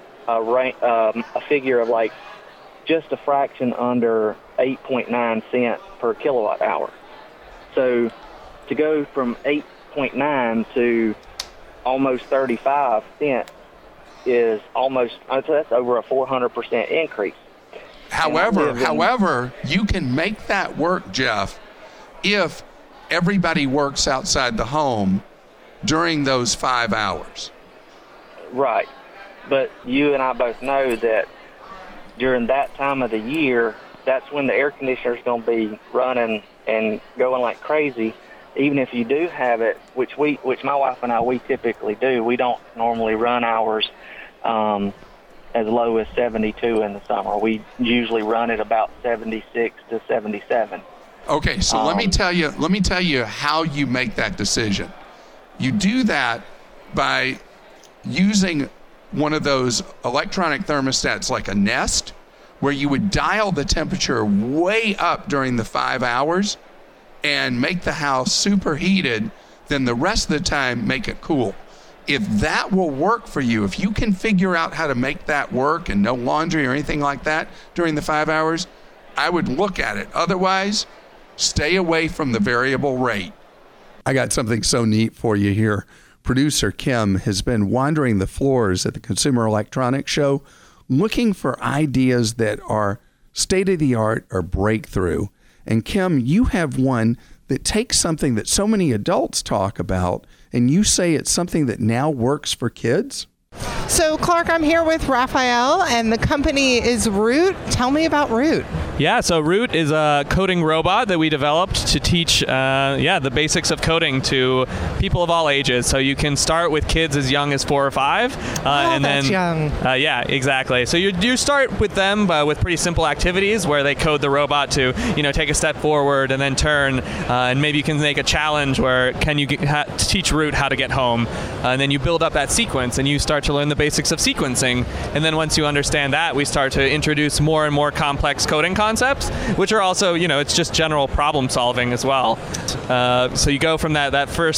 a figure of like just a fraction under 8.9 cents per kilowatt hour. So to go from 8.9 to almost 35 cents is that's over a 400% increase. However, you can make that work, Jeff, if everybody works outside the home during those 5 hours. Right. But you and I both know that during that time of the year, that's when the air conditioner is going to be running and going like crazy. Even if you do have it, which my wife and I, we typically do, we don't normally run ours as low as 72 in the summer. We usually run at about 76 to 77. Okay, so let me tell you how you make that decision. You do that by using one of those electronic thermostats like a Nest, where you would dial the temperature way up during the 5 hours and make the house super heated, then the rest of the time make it cool. If that will work for you, if you can figure out how to make that work and no laundry or anything like that during the 5 hours, I would look at it. Otherwise, stay away from the variable rate. I got something so neat for you here. Producer Kim has been wandering the floors at the Consumer Electronics Show looking for ideas that are state-of-the-art or breakthrough. And Kim, you have one that takes something that so many adults talk about, and you say it's something that now works for kids? So, Clark, I'm here with Raphael, and the company is Root. Tell me about Root. Yeah, so Root is a coding robot that we developed to teach, the basics of coding to people of all ages. So you can start with kids as young as 4 or 5, and that's then young. Yeah, exactly. So you start with them with pretty simple activities where they code the robot to take a step forward and then turn, and maybe you can make a challenge where can you teach Root how to get home, and then you build up that sequence and you start to learn the basics of sequencing, and then once you understand that, we start to introduce more and more complex coding concepts, which are also, it's just general problem solving as well. So you go from that first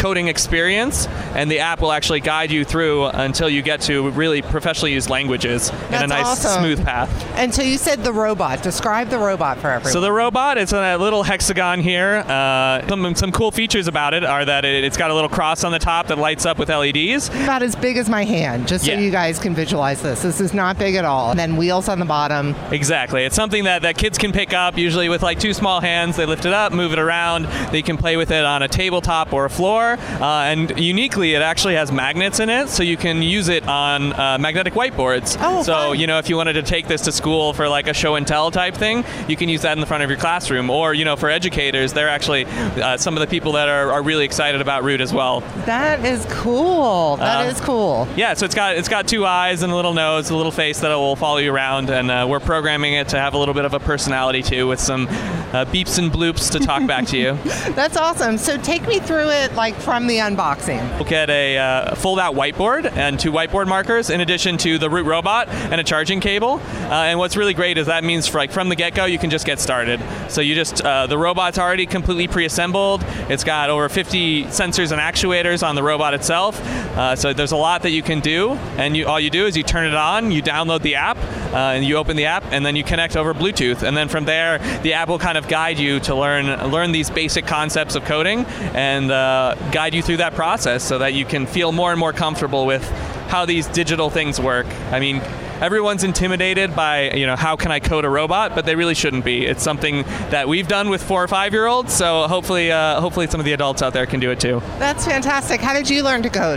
coding experience, and the app will actually guide you through until you get to really professionally used languages in a nice, smooth path. And so you said the robot. Describe the robot for everyone. So the robot, it's a little hexagon here. Some cool features about it are that it's got a little cross on the top that lights up with LEDs. About as big as my hand, just so you guys can visualize this. This is not big at all. And then wheels on the bottom. Exactly. It's something that kids can pick up, usually with like 2 small hands. They lift it up, move it around. They can play with it on a tabletop or a floor. And uniquely, it actually has magnets in it, so you can use it on magnetic whiteboards. Oh, so, fun. if you wanted to take this to school for like a show and tell type thing, you can use that in the front of your classroom. Or, for educators, they're actually some of the people that are really excited about Root as well. That is cool. That is cool. Yeah, so it's got 2 eyes and a little nose, a little face that will follow you around, and we're programming it to have a little bit of a personality too, with some beeps and bloops to talk back to you. That's awesome. So take me through it, like from the unboxing. We'll get a fold-out whiteboard and 2 whiteboard markers, in addition to the Root robot and a charging cable. And what's really great is that means from the get-go, you can just get started. So you just the robot's already completely pre-assembled. It's got over 50 sensors and actuators on the robot itself. So there's a lot that you can do, and all you do is you turn it on, you download the app, and you open the app, and then you connect over Bluetooth. And then from there, the app will kind of guide you to learn these basic concepts of coding and guide you through that process so that you can feel more and more comfortable with how these digital things work. I mean, everyone's intimidated by, how can I code a robot, but they really shouldn't be. It's something that we've done with 4 or 5-year-olds, so hopefully some of the adults out there can do it too. That's fantastic. How did you learn to code?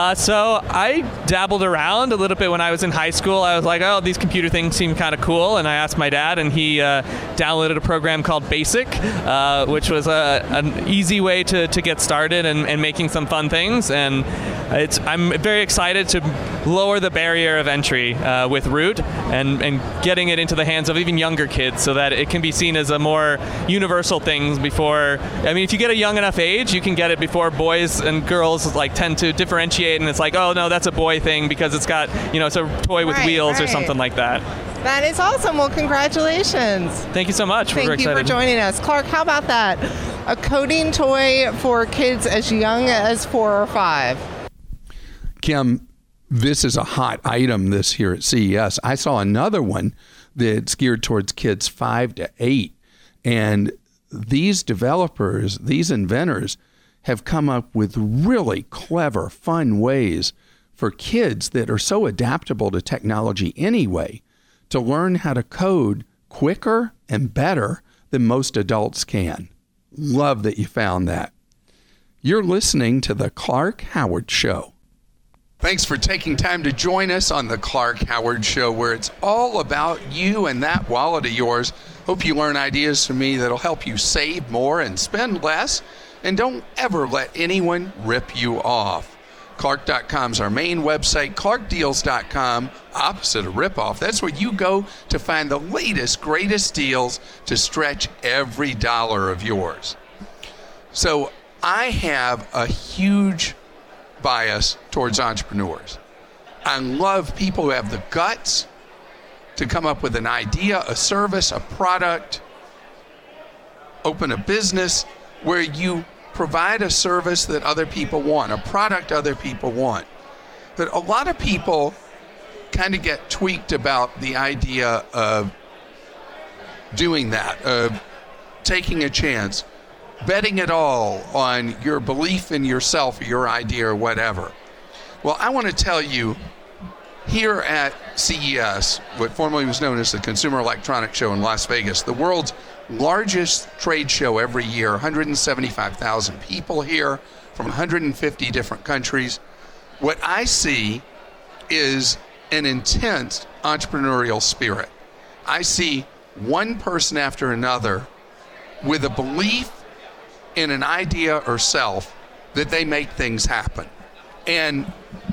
So I dabbled around a little bit when I was in high school. I was like, oh, these computer things seem kind of cool, and I asked my dad, and he downloaded a program called BASIC, which was an easy way to get started and making some fun things. And I'm very excited to lower the barrier of entry with Root and getting it into the hands of even younger kids so that it can be seen as a more universal thing before. I mean, if you get a young enough age, you can get it before boys and girls tend to differentiate, and it's like, oh no, that's a boy thing because it's got, it's a toy with wheels or something like that. That is awesome. Well, congratulations. Thank you so much. Thank you for joining us. Clark, how about that? A coding toy for kids as young as 4 or 5. Kim, this is a hot item this year at CES. I saw another one that's geared towards kids 5 to 8. And these developers, these inventors, have come up with really clever, fun ways for kids that are so adaptable to technology anyway to learn how to code quicker and better than most adults can. Love that you found that. You're listening to The Clark Howard Show. Thanks for taking time to join us on The Clark Howard Show, where it's all about you and that wallet of yours. Hope you learn ideas from me that'll help you save more and spend less. And don't ever let anyone rip you off. Clark.com is our main website. ClarkDeals.com, opposite of ripoff. That's where you go to find the latest, greatest deals to stretch every dollar of yours. So I have a huge bias towards entrepreneurs. I love people who have the guts to come up with an idea, a service, a product, open a business where you provide a service that other people want, a product other people want. But a lot of people kind of get tweaked about the idea of doing that, of taking a chance, betting it all on your belief in yourself or your idea or whatever. Well, I want to tell you, here at CES, what formerly was known as the Consumer Electronics Show in Las Vegas, the world's largest trade show every year, 175,000 people here from 150 different countries. What I see is an intense entrepreneurial spirit. I see one person after another with a belief in an idea or self that they make things happen. And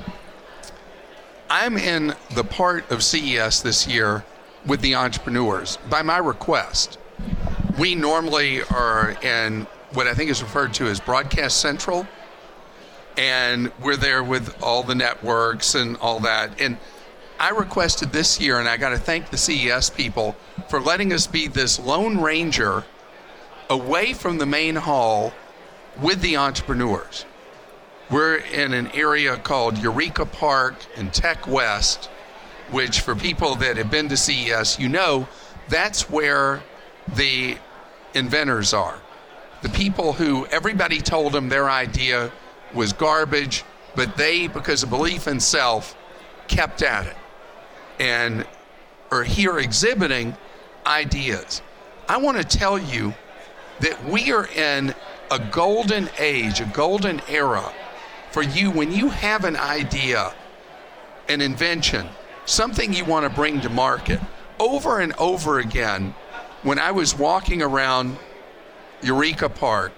I'm in the part of CES this year with the entrepreneurs by my request. We normally are in what I think is referred to as Broadcast Central, and we're there with all the networks and all that. And I requested this year, and I got to thank the CES people for letting us be this Lone Ranger away from the main hall with the entrepreneurs. We're in an area called Eureka Park and Tech West, which for people that have been to CES, you know, that's where the inventors are. The people who everybody told them their idea was garbage, but they, because of belief in self, kept at it and are here exhibiting ideas. I want to tell you that we are in a golden age, a golden era for you when you have an idea, an invention, something you want to bring to market. Over and over again, when I was walking around Eureka Park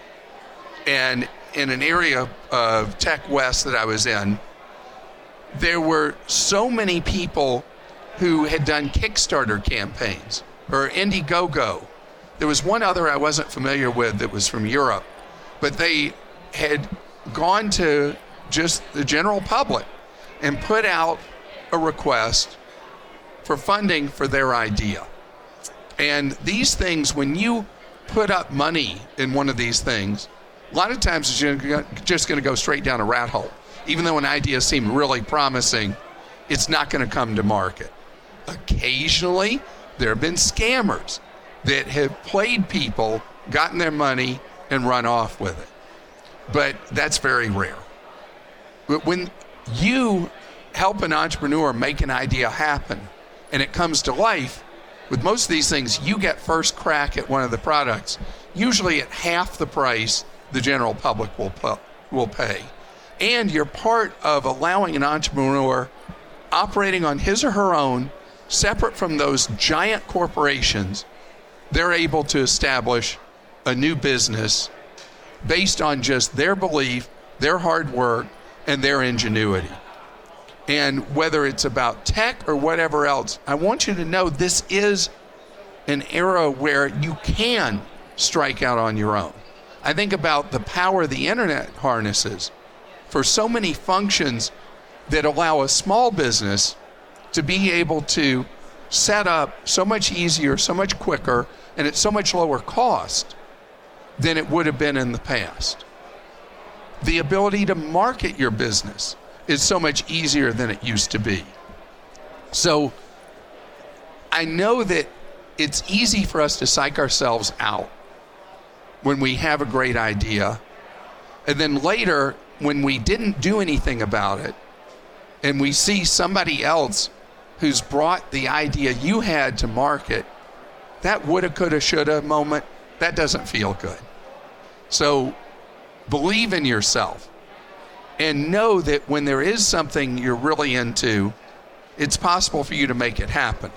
and in an area of Tech West that I was in, there were so many people who had done Kickstarter campaigns or Indiegogo. There was one other I wasn't familiar with that was from Europe, but they had gone to just the general public and put out a request for funding for their idea. And these things, when you put up money in one of these things, a lot of times it's just going to go straight down a rat hole. Even though an idea seemed really promising, it's not going to come to market. Occasionally, there have been scammers that have played people, gotten their money, and run off with it. But that's very rare. But when you help an entrepreneur make an idea happen and it comes to life, with most of these things, you get first crack at one of the products, usually at half the price the general public will pay. And you're part of allowing an entrepreneur operating on his or her own, separate from those giant corporations. They're able to establish a new business based on just their belief, their hard work, and their ingenuity. And whether it's about tech or whatever else, I want you to know this is an era where you can strike out on your own. I think about the power the internet harnesses for so many functions that allow a small business to be able to set up so much easier, so much quicker, and at so much lower cost than it would have been in the past. The ability to market your business is so much easier than it used to be. So I know that it's easy for us to psych ourselves out when we have a great idea, and then later when we didn't do anything about it and we see somebody else who's brought the idea you had to market, that woulda, coulda, shoulda moment, that doesn't feel good. So believe in yourself and know that when there is something you're really into, it's possible for you to make it happen.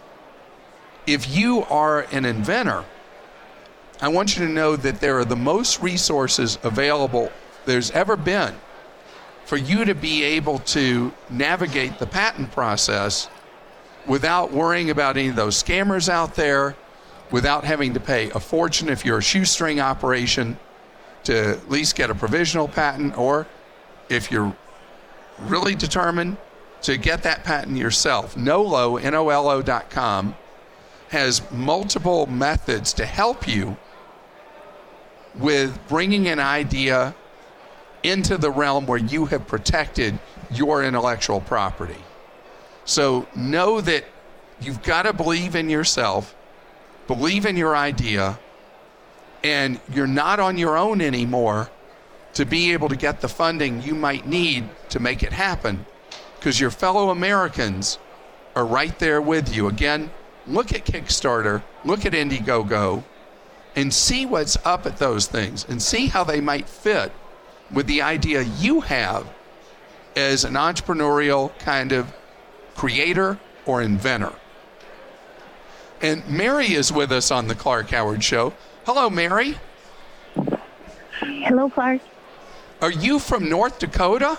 If you are an inventor, I want you to know that there are the most resources available there's ever been for you to be able to navigate the patent process without worrying about any of those scammers out there, without having to pay a fortune if you're a shoestring operation to at least get a provisional patent, or if you're really determined to get that patent yourself. Nolo, NOLO.com, has multiple methods to help you with bringing an idea into the realm where you have protected your intellectual property. So know that you've got to believe in yourself, believe in your idea, and you're not on your own anymore to be able to get the funding you might need to make it happen, because your fellow Americans are right there with you. Again, look at Kickstarter, look at Indiegogo, and see what's up at those things and see how they might fit with the idea you have as an entrepreneurial kind of creator or inventor. And Mary is with us on the Clark Howard Show. Hello, Mary. Hello, Clark. Are you from North Dakota?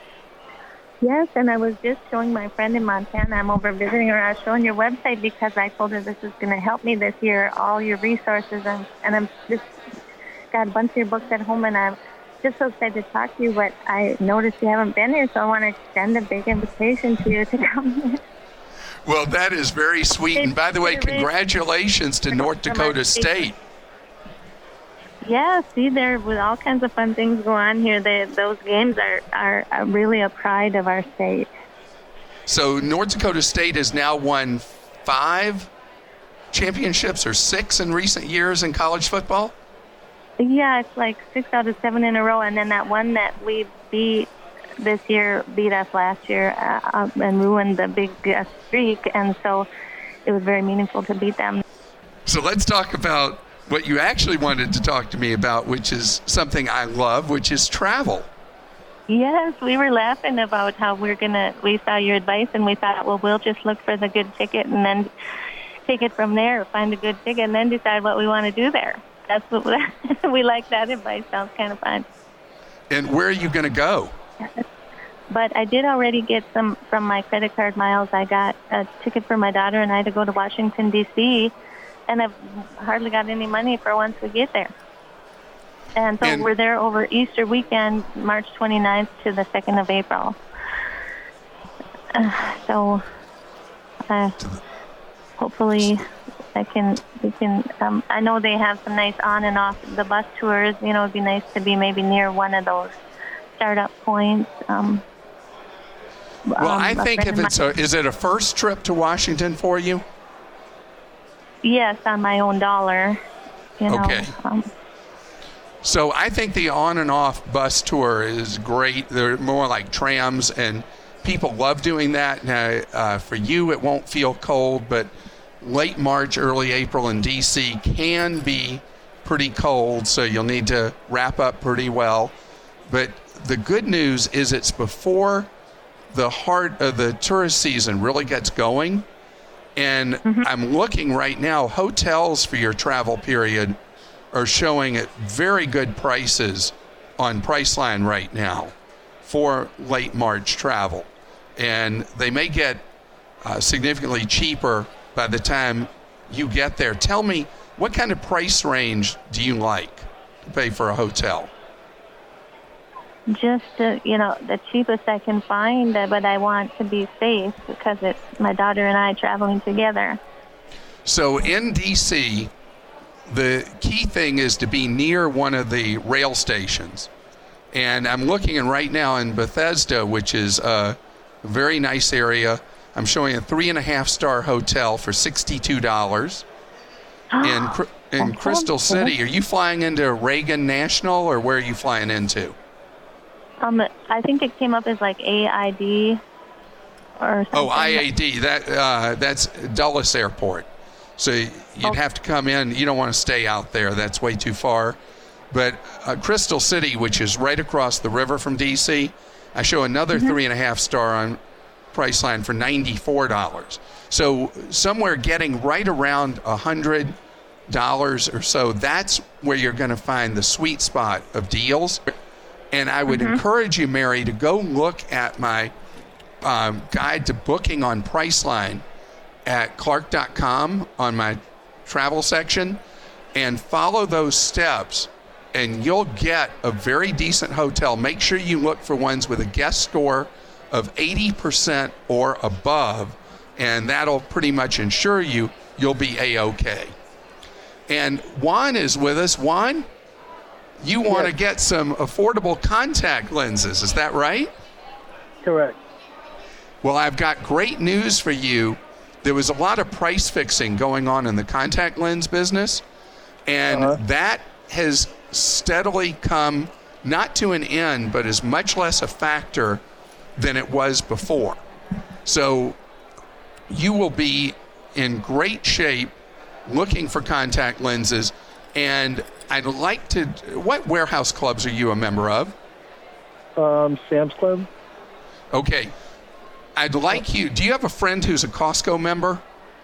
Yes, and I was just showing my friend in Montana. I'm over visiting her. I was showing your website because I told her this is going to help me this year, all your resources, and I'm just got a bunch of your books at home, and I'm just so excited to talk to you, but I noticed you haven't been here, so I want to extend a big invitation to you to come here. Well, that is very sweet. And by the way, congratulations to North Dakota State. Yeah, see, there with all kinds of fun things go on here. Those games are really a pride of our state. So North Dakota State has now won 5 championships or 6 in recent years in college football? Yeah, it's like 6 out of 7 in a row. And then that one that we beat this year beat us last year and ruined the big streak. And so it was very meaningful to beat them. So let's talk about what you actually wanted to talk to me about, which is something I love, which is travel. Yes, we were laughing about how we saw your advice and we thought, well, we'll just look for the good ticket and then take it from there, find a good ticket, and then decide what we want to do there. That's what we like. That advice. Sounds kind of fun. And where are you going to go? But I did already get some from my credit card miles. I got a ticket for my daughter and I to go to Washington, D.C., and I've hardly got any money for once we get there. And so we're there over Easter weekend, March 29th to the 2nd of April. Hopefully we can, I know they have some nice on and off the bus tours. You know, it'd be nice to be maybe near one of those startup points. Well, I think if is it a first trip to Washington for you? Yes, on my own dollar. You know, okay. So I think the on and off bus tour is great. They're more like trams, and people love doing that. Now, for you, it won't feel cold, but late March, early April in D.C. can be pretty cold, so you'll need to wrap up pretty well. But the good news is it's before the heart of the tourist season really gets going. And I'm looking right now, hotels for your travel period are showing at very good prices on Priceline right now for late March travel. And they may get significantly cheaper by the time you get there. Tell me, what kind of price range do you like to pay for a hotel? Just, the cheapest I can find, but I want to be safe because it's my daughter and I traveling together. So in D.C., the key thing is to be near one of the rail stations. And I'm looking right now in Bethesda, which is a very nice area. I'm showing a 3.5-star hotel for $62. In Crystal City, are you flying into Reagan National, or where are you flying into? I think it came up as like AID or something. Oh, IAD. That's Dulles Airport. So you'd have to come in. You don't want to stay out there. That's way too far. But Crystal City, which is right across the river from D.C., I show another 3.5-star on Priceline for $94. So somewhere getting right around $100 or so, that's where you're going to find the sweet spot of deals. And I would encourage you, Mary, to go look at my guide to booking on Priceline at Clark.com on my travel section, and follow those steps, and you'll get a very decent hotel. Make sure you look for ones with a guest score of 80% or above, and that'll pretty much ensure you'll be A-OK. And Juan is with us. Juan, you want to get some affordable contact lenses, is that right? Correct. Well, I've got great news for you. There was a lot of price fixing going on in the contact lens business, and that has steadily come not to an end, but is much less a factor than it was before. So you will be in great shape looking for contact lenses. And I'd like to, what warehouse clubs are you a member of? Sam's Club. Okay. I'd like you, do you have a friend who's a Costco member?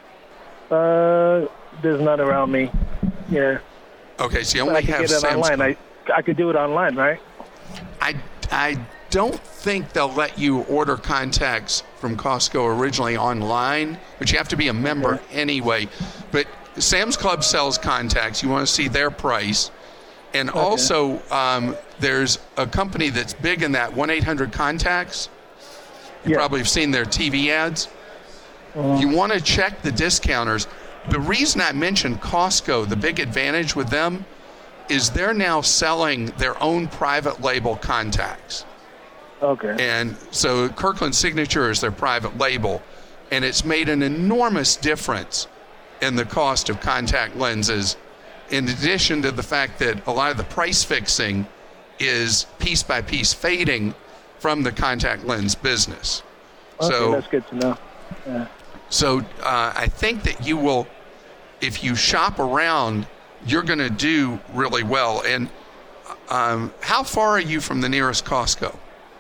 There's none around me. Yeah. Okay, so you only have Sam's online. I could do it online, right? I don't think they'll let you order contacts from Costco originally online, but you have to be a member anyway. But Sam's Club sells contacts. You want to see their price. And also, there's a company that's big in that 1-800-CONTACTS. You probably have seen their TV ads. You want to check the discounters. The reason I mentioned Costco, the big advantage with them is they're now selling their own private label contacts. Okay. And so Kirkland Signature is their private label, and it's made an enormous difference in the cost of contact lenses, in addition to the fact that a lot of the price fixing is piece by piece fading from the contact lens business. Okay, So that's good to know. Yeah. So I think that you will, if you shop around, you're going to do really well. And how far are you from the nearest Costco?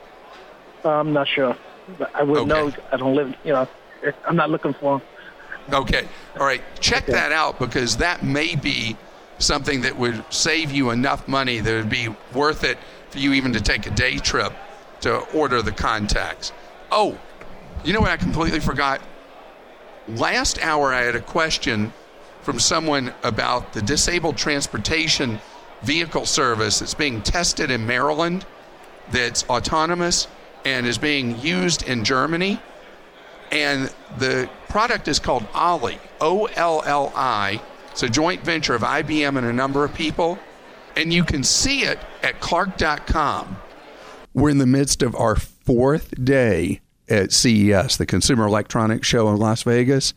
I'm not sure. But I would know. I don't live, I'm not looking for them. Okay. All right. Check that out, because that may be something that would save you enough money that it would be worth it for you even to take a day trip to order the contacts. Oh, you know what I completely forgot? Last hour I had a question from someone about the disabled transportation vehicle service that's being tested in Maryland, that's autonomous and is being used in Germany. And the product is called Olli, O-L-L-I. It's a joint venture of IBM and a number of people. And you can see it at Clark.com. We're in the midst of our 4th day at CES, the Consumer Electronics Show in Las Vegas.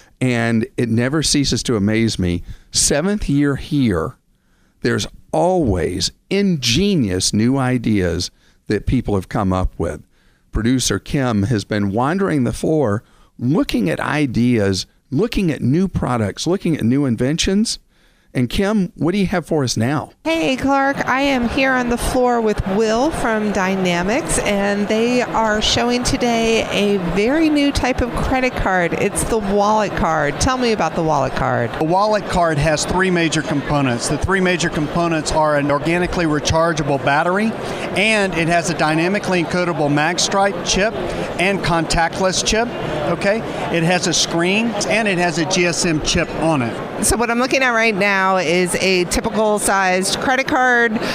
And it never ceases to amaze me. 7th year here, there's always ingenious new ideas that people have come up with. Producer Kim has been wandering the floor, looking at ideas, looking at new products, looking at new inventions. And Kim, what do you have for us now? Hey, Clark. I am here on the floor with Will from Dynamics, and they are showing today a very new type of credit card. It's the wallet card. Tell me about the wallet card. The wallet card has 3 major components. The 3 major components are an organically rechargeable battery, and it has a dynamically encodable MagStripe chip and contactless chip. Okay, it has a screen and it has a GSM chip on it. So what I'm looking at right now is a typical sized credit card. It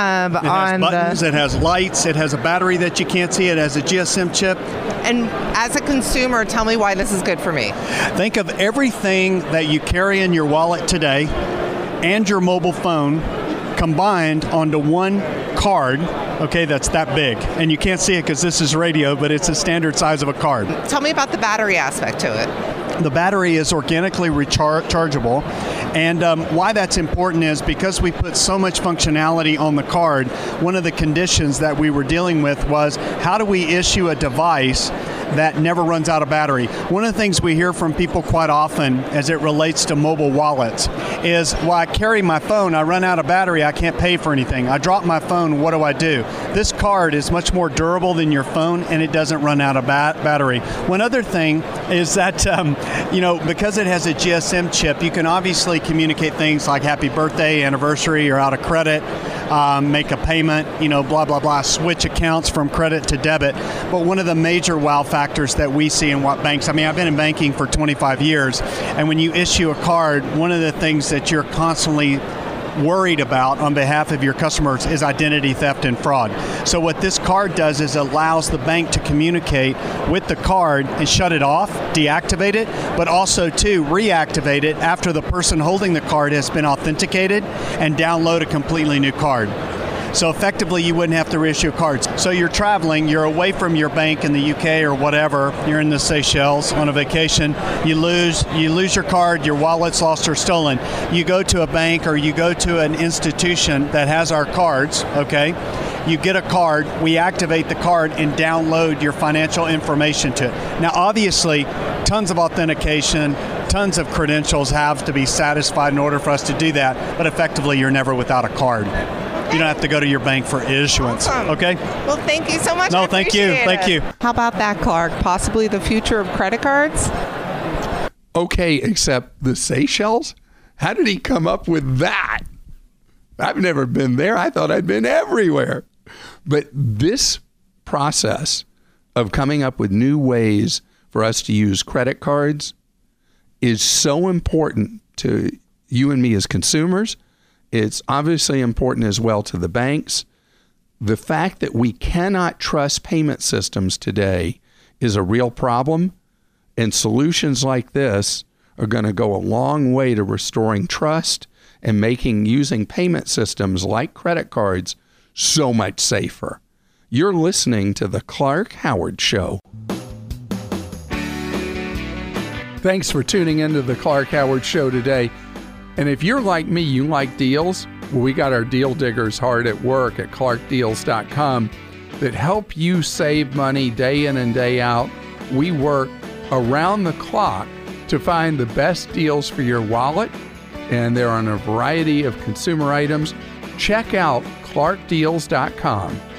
has buttons, it has lights, it has a battery that you can't see, it has a GSM chip. And as a consumer, tell me why this is good for me. Think of everything that you carry in your wallet today and your mobile phone combined onto one card. Okay, that's that big. And you can't see it because this is radio, but it's a standard size of a card. Tell me about the battery aspect to it. The battery is organically rechargeable. And why that's important is because we put so much functionality on the card, one of the conditions that we were dealing with was how do we issue a device that never runs out of battery? One of the things we hear from people quite often as it relates to mobile wallets is, well, I carry my phone, I run out of battery, I can't pay for anything. I drop my phone, what do I do? This card is much more durable than your phone, and it doesn't run out of battery. One other thing is that, because it has a GSM chip, you can obviously communicate things like happy birthday, anniversary, or out of credit, make a payment, blah, blah, blah, switch accounts from credit to debit. But one of the major wow factors that we see in what banks, I've been in banking for 25 years, and when you issue a card, one of the things that you're constantly worried about on behalf of your customers is identity theft and fraud. So what this card does is allows the bank to communicate with the card and shut it off, deactivate it, but also to reactivate it after the person holding the card has been authenticated and download a completely new card. So effectively, you wouldn't have to reissue cards. So you're traveling, you're away from your bank in the UK or whatever, you're in the Seychelles on a vacation, you lose your card, your wallet's lost or stolen. You go to a bank or you go to an institution that has our cards, okay? You get a card, we activate the card and download your financial information to it. Now, obviously, tons of authentication, tons of credentials have to be satisfied in order for us to do that, but effectively, you're never without a card. You don't have to go to your bank for issuance. Awesome. Okay? Well, thank you so much. No, thank you. Thank you. How about that, Clark? Possibly the future of credit cards? Okay, except the Seychelles? How did he come up with that? I've never been there. I thought I'd been everywhere. But this process of coming up with new ways for us to use credit cards is so important to you and me as consumers. It's obviously important as well to the banks. The fact that we cannot trust payment systems today is a real problem, and solutions like this are going to go a long way to restoring trust and making using payment systems like credit cards so much safer. You're listening to The Clark Howard Show. Thanks for tuning into The Clark Howard Show today. And if you're like me, you like deals, well, we got our deal diggers hard at work at clarkdeals.com that help you save money day in and day out. We work around the clock to find the best deals for your wallet, and they're on a variety of consumer items. Check out clarkdeals.com.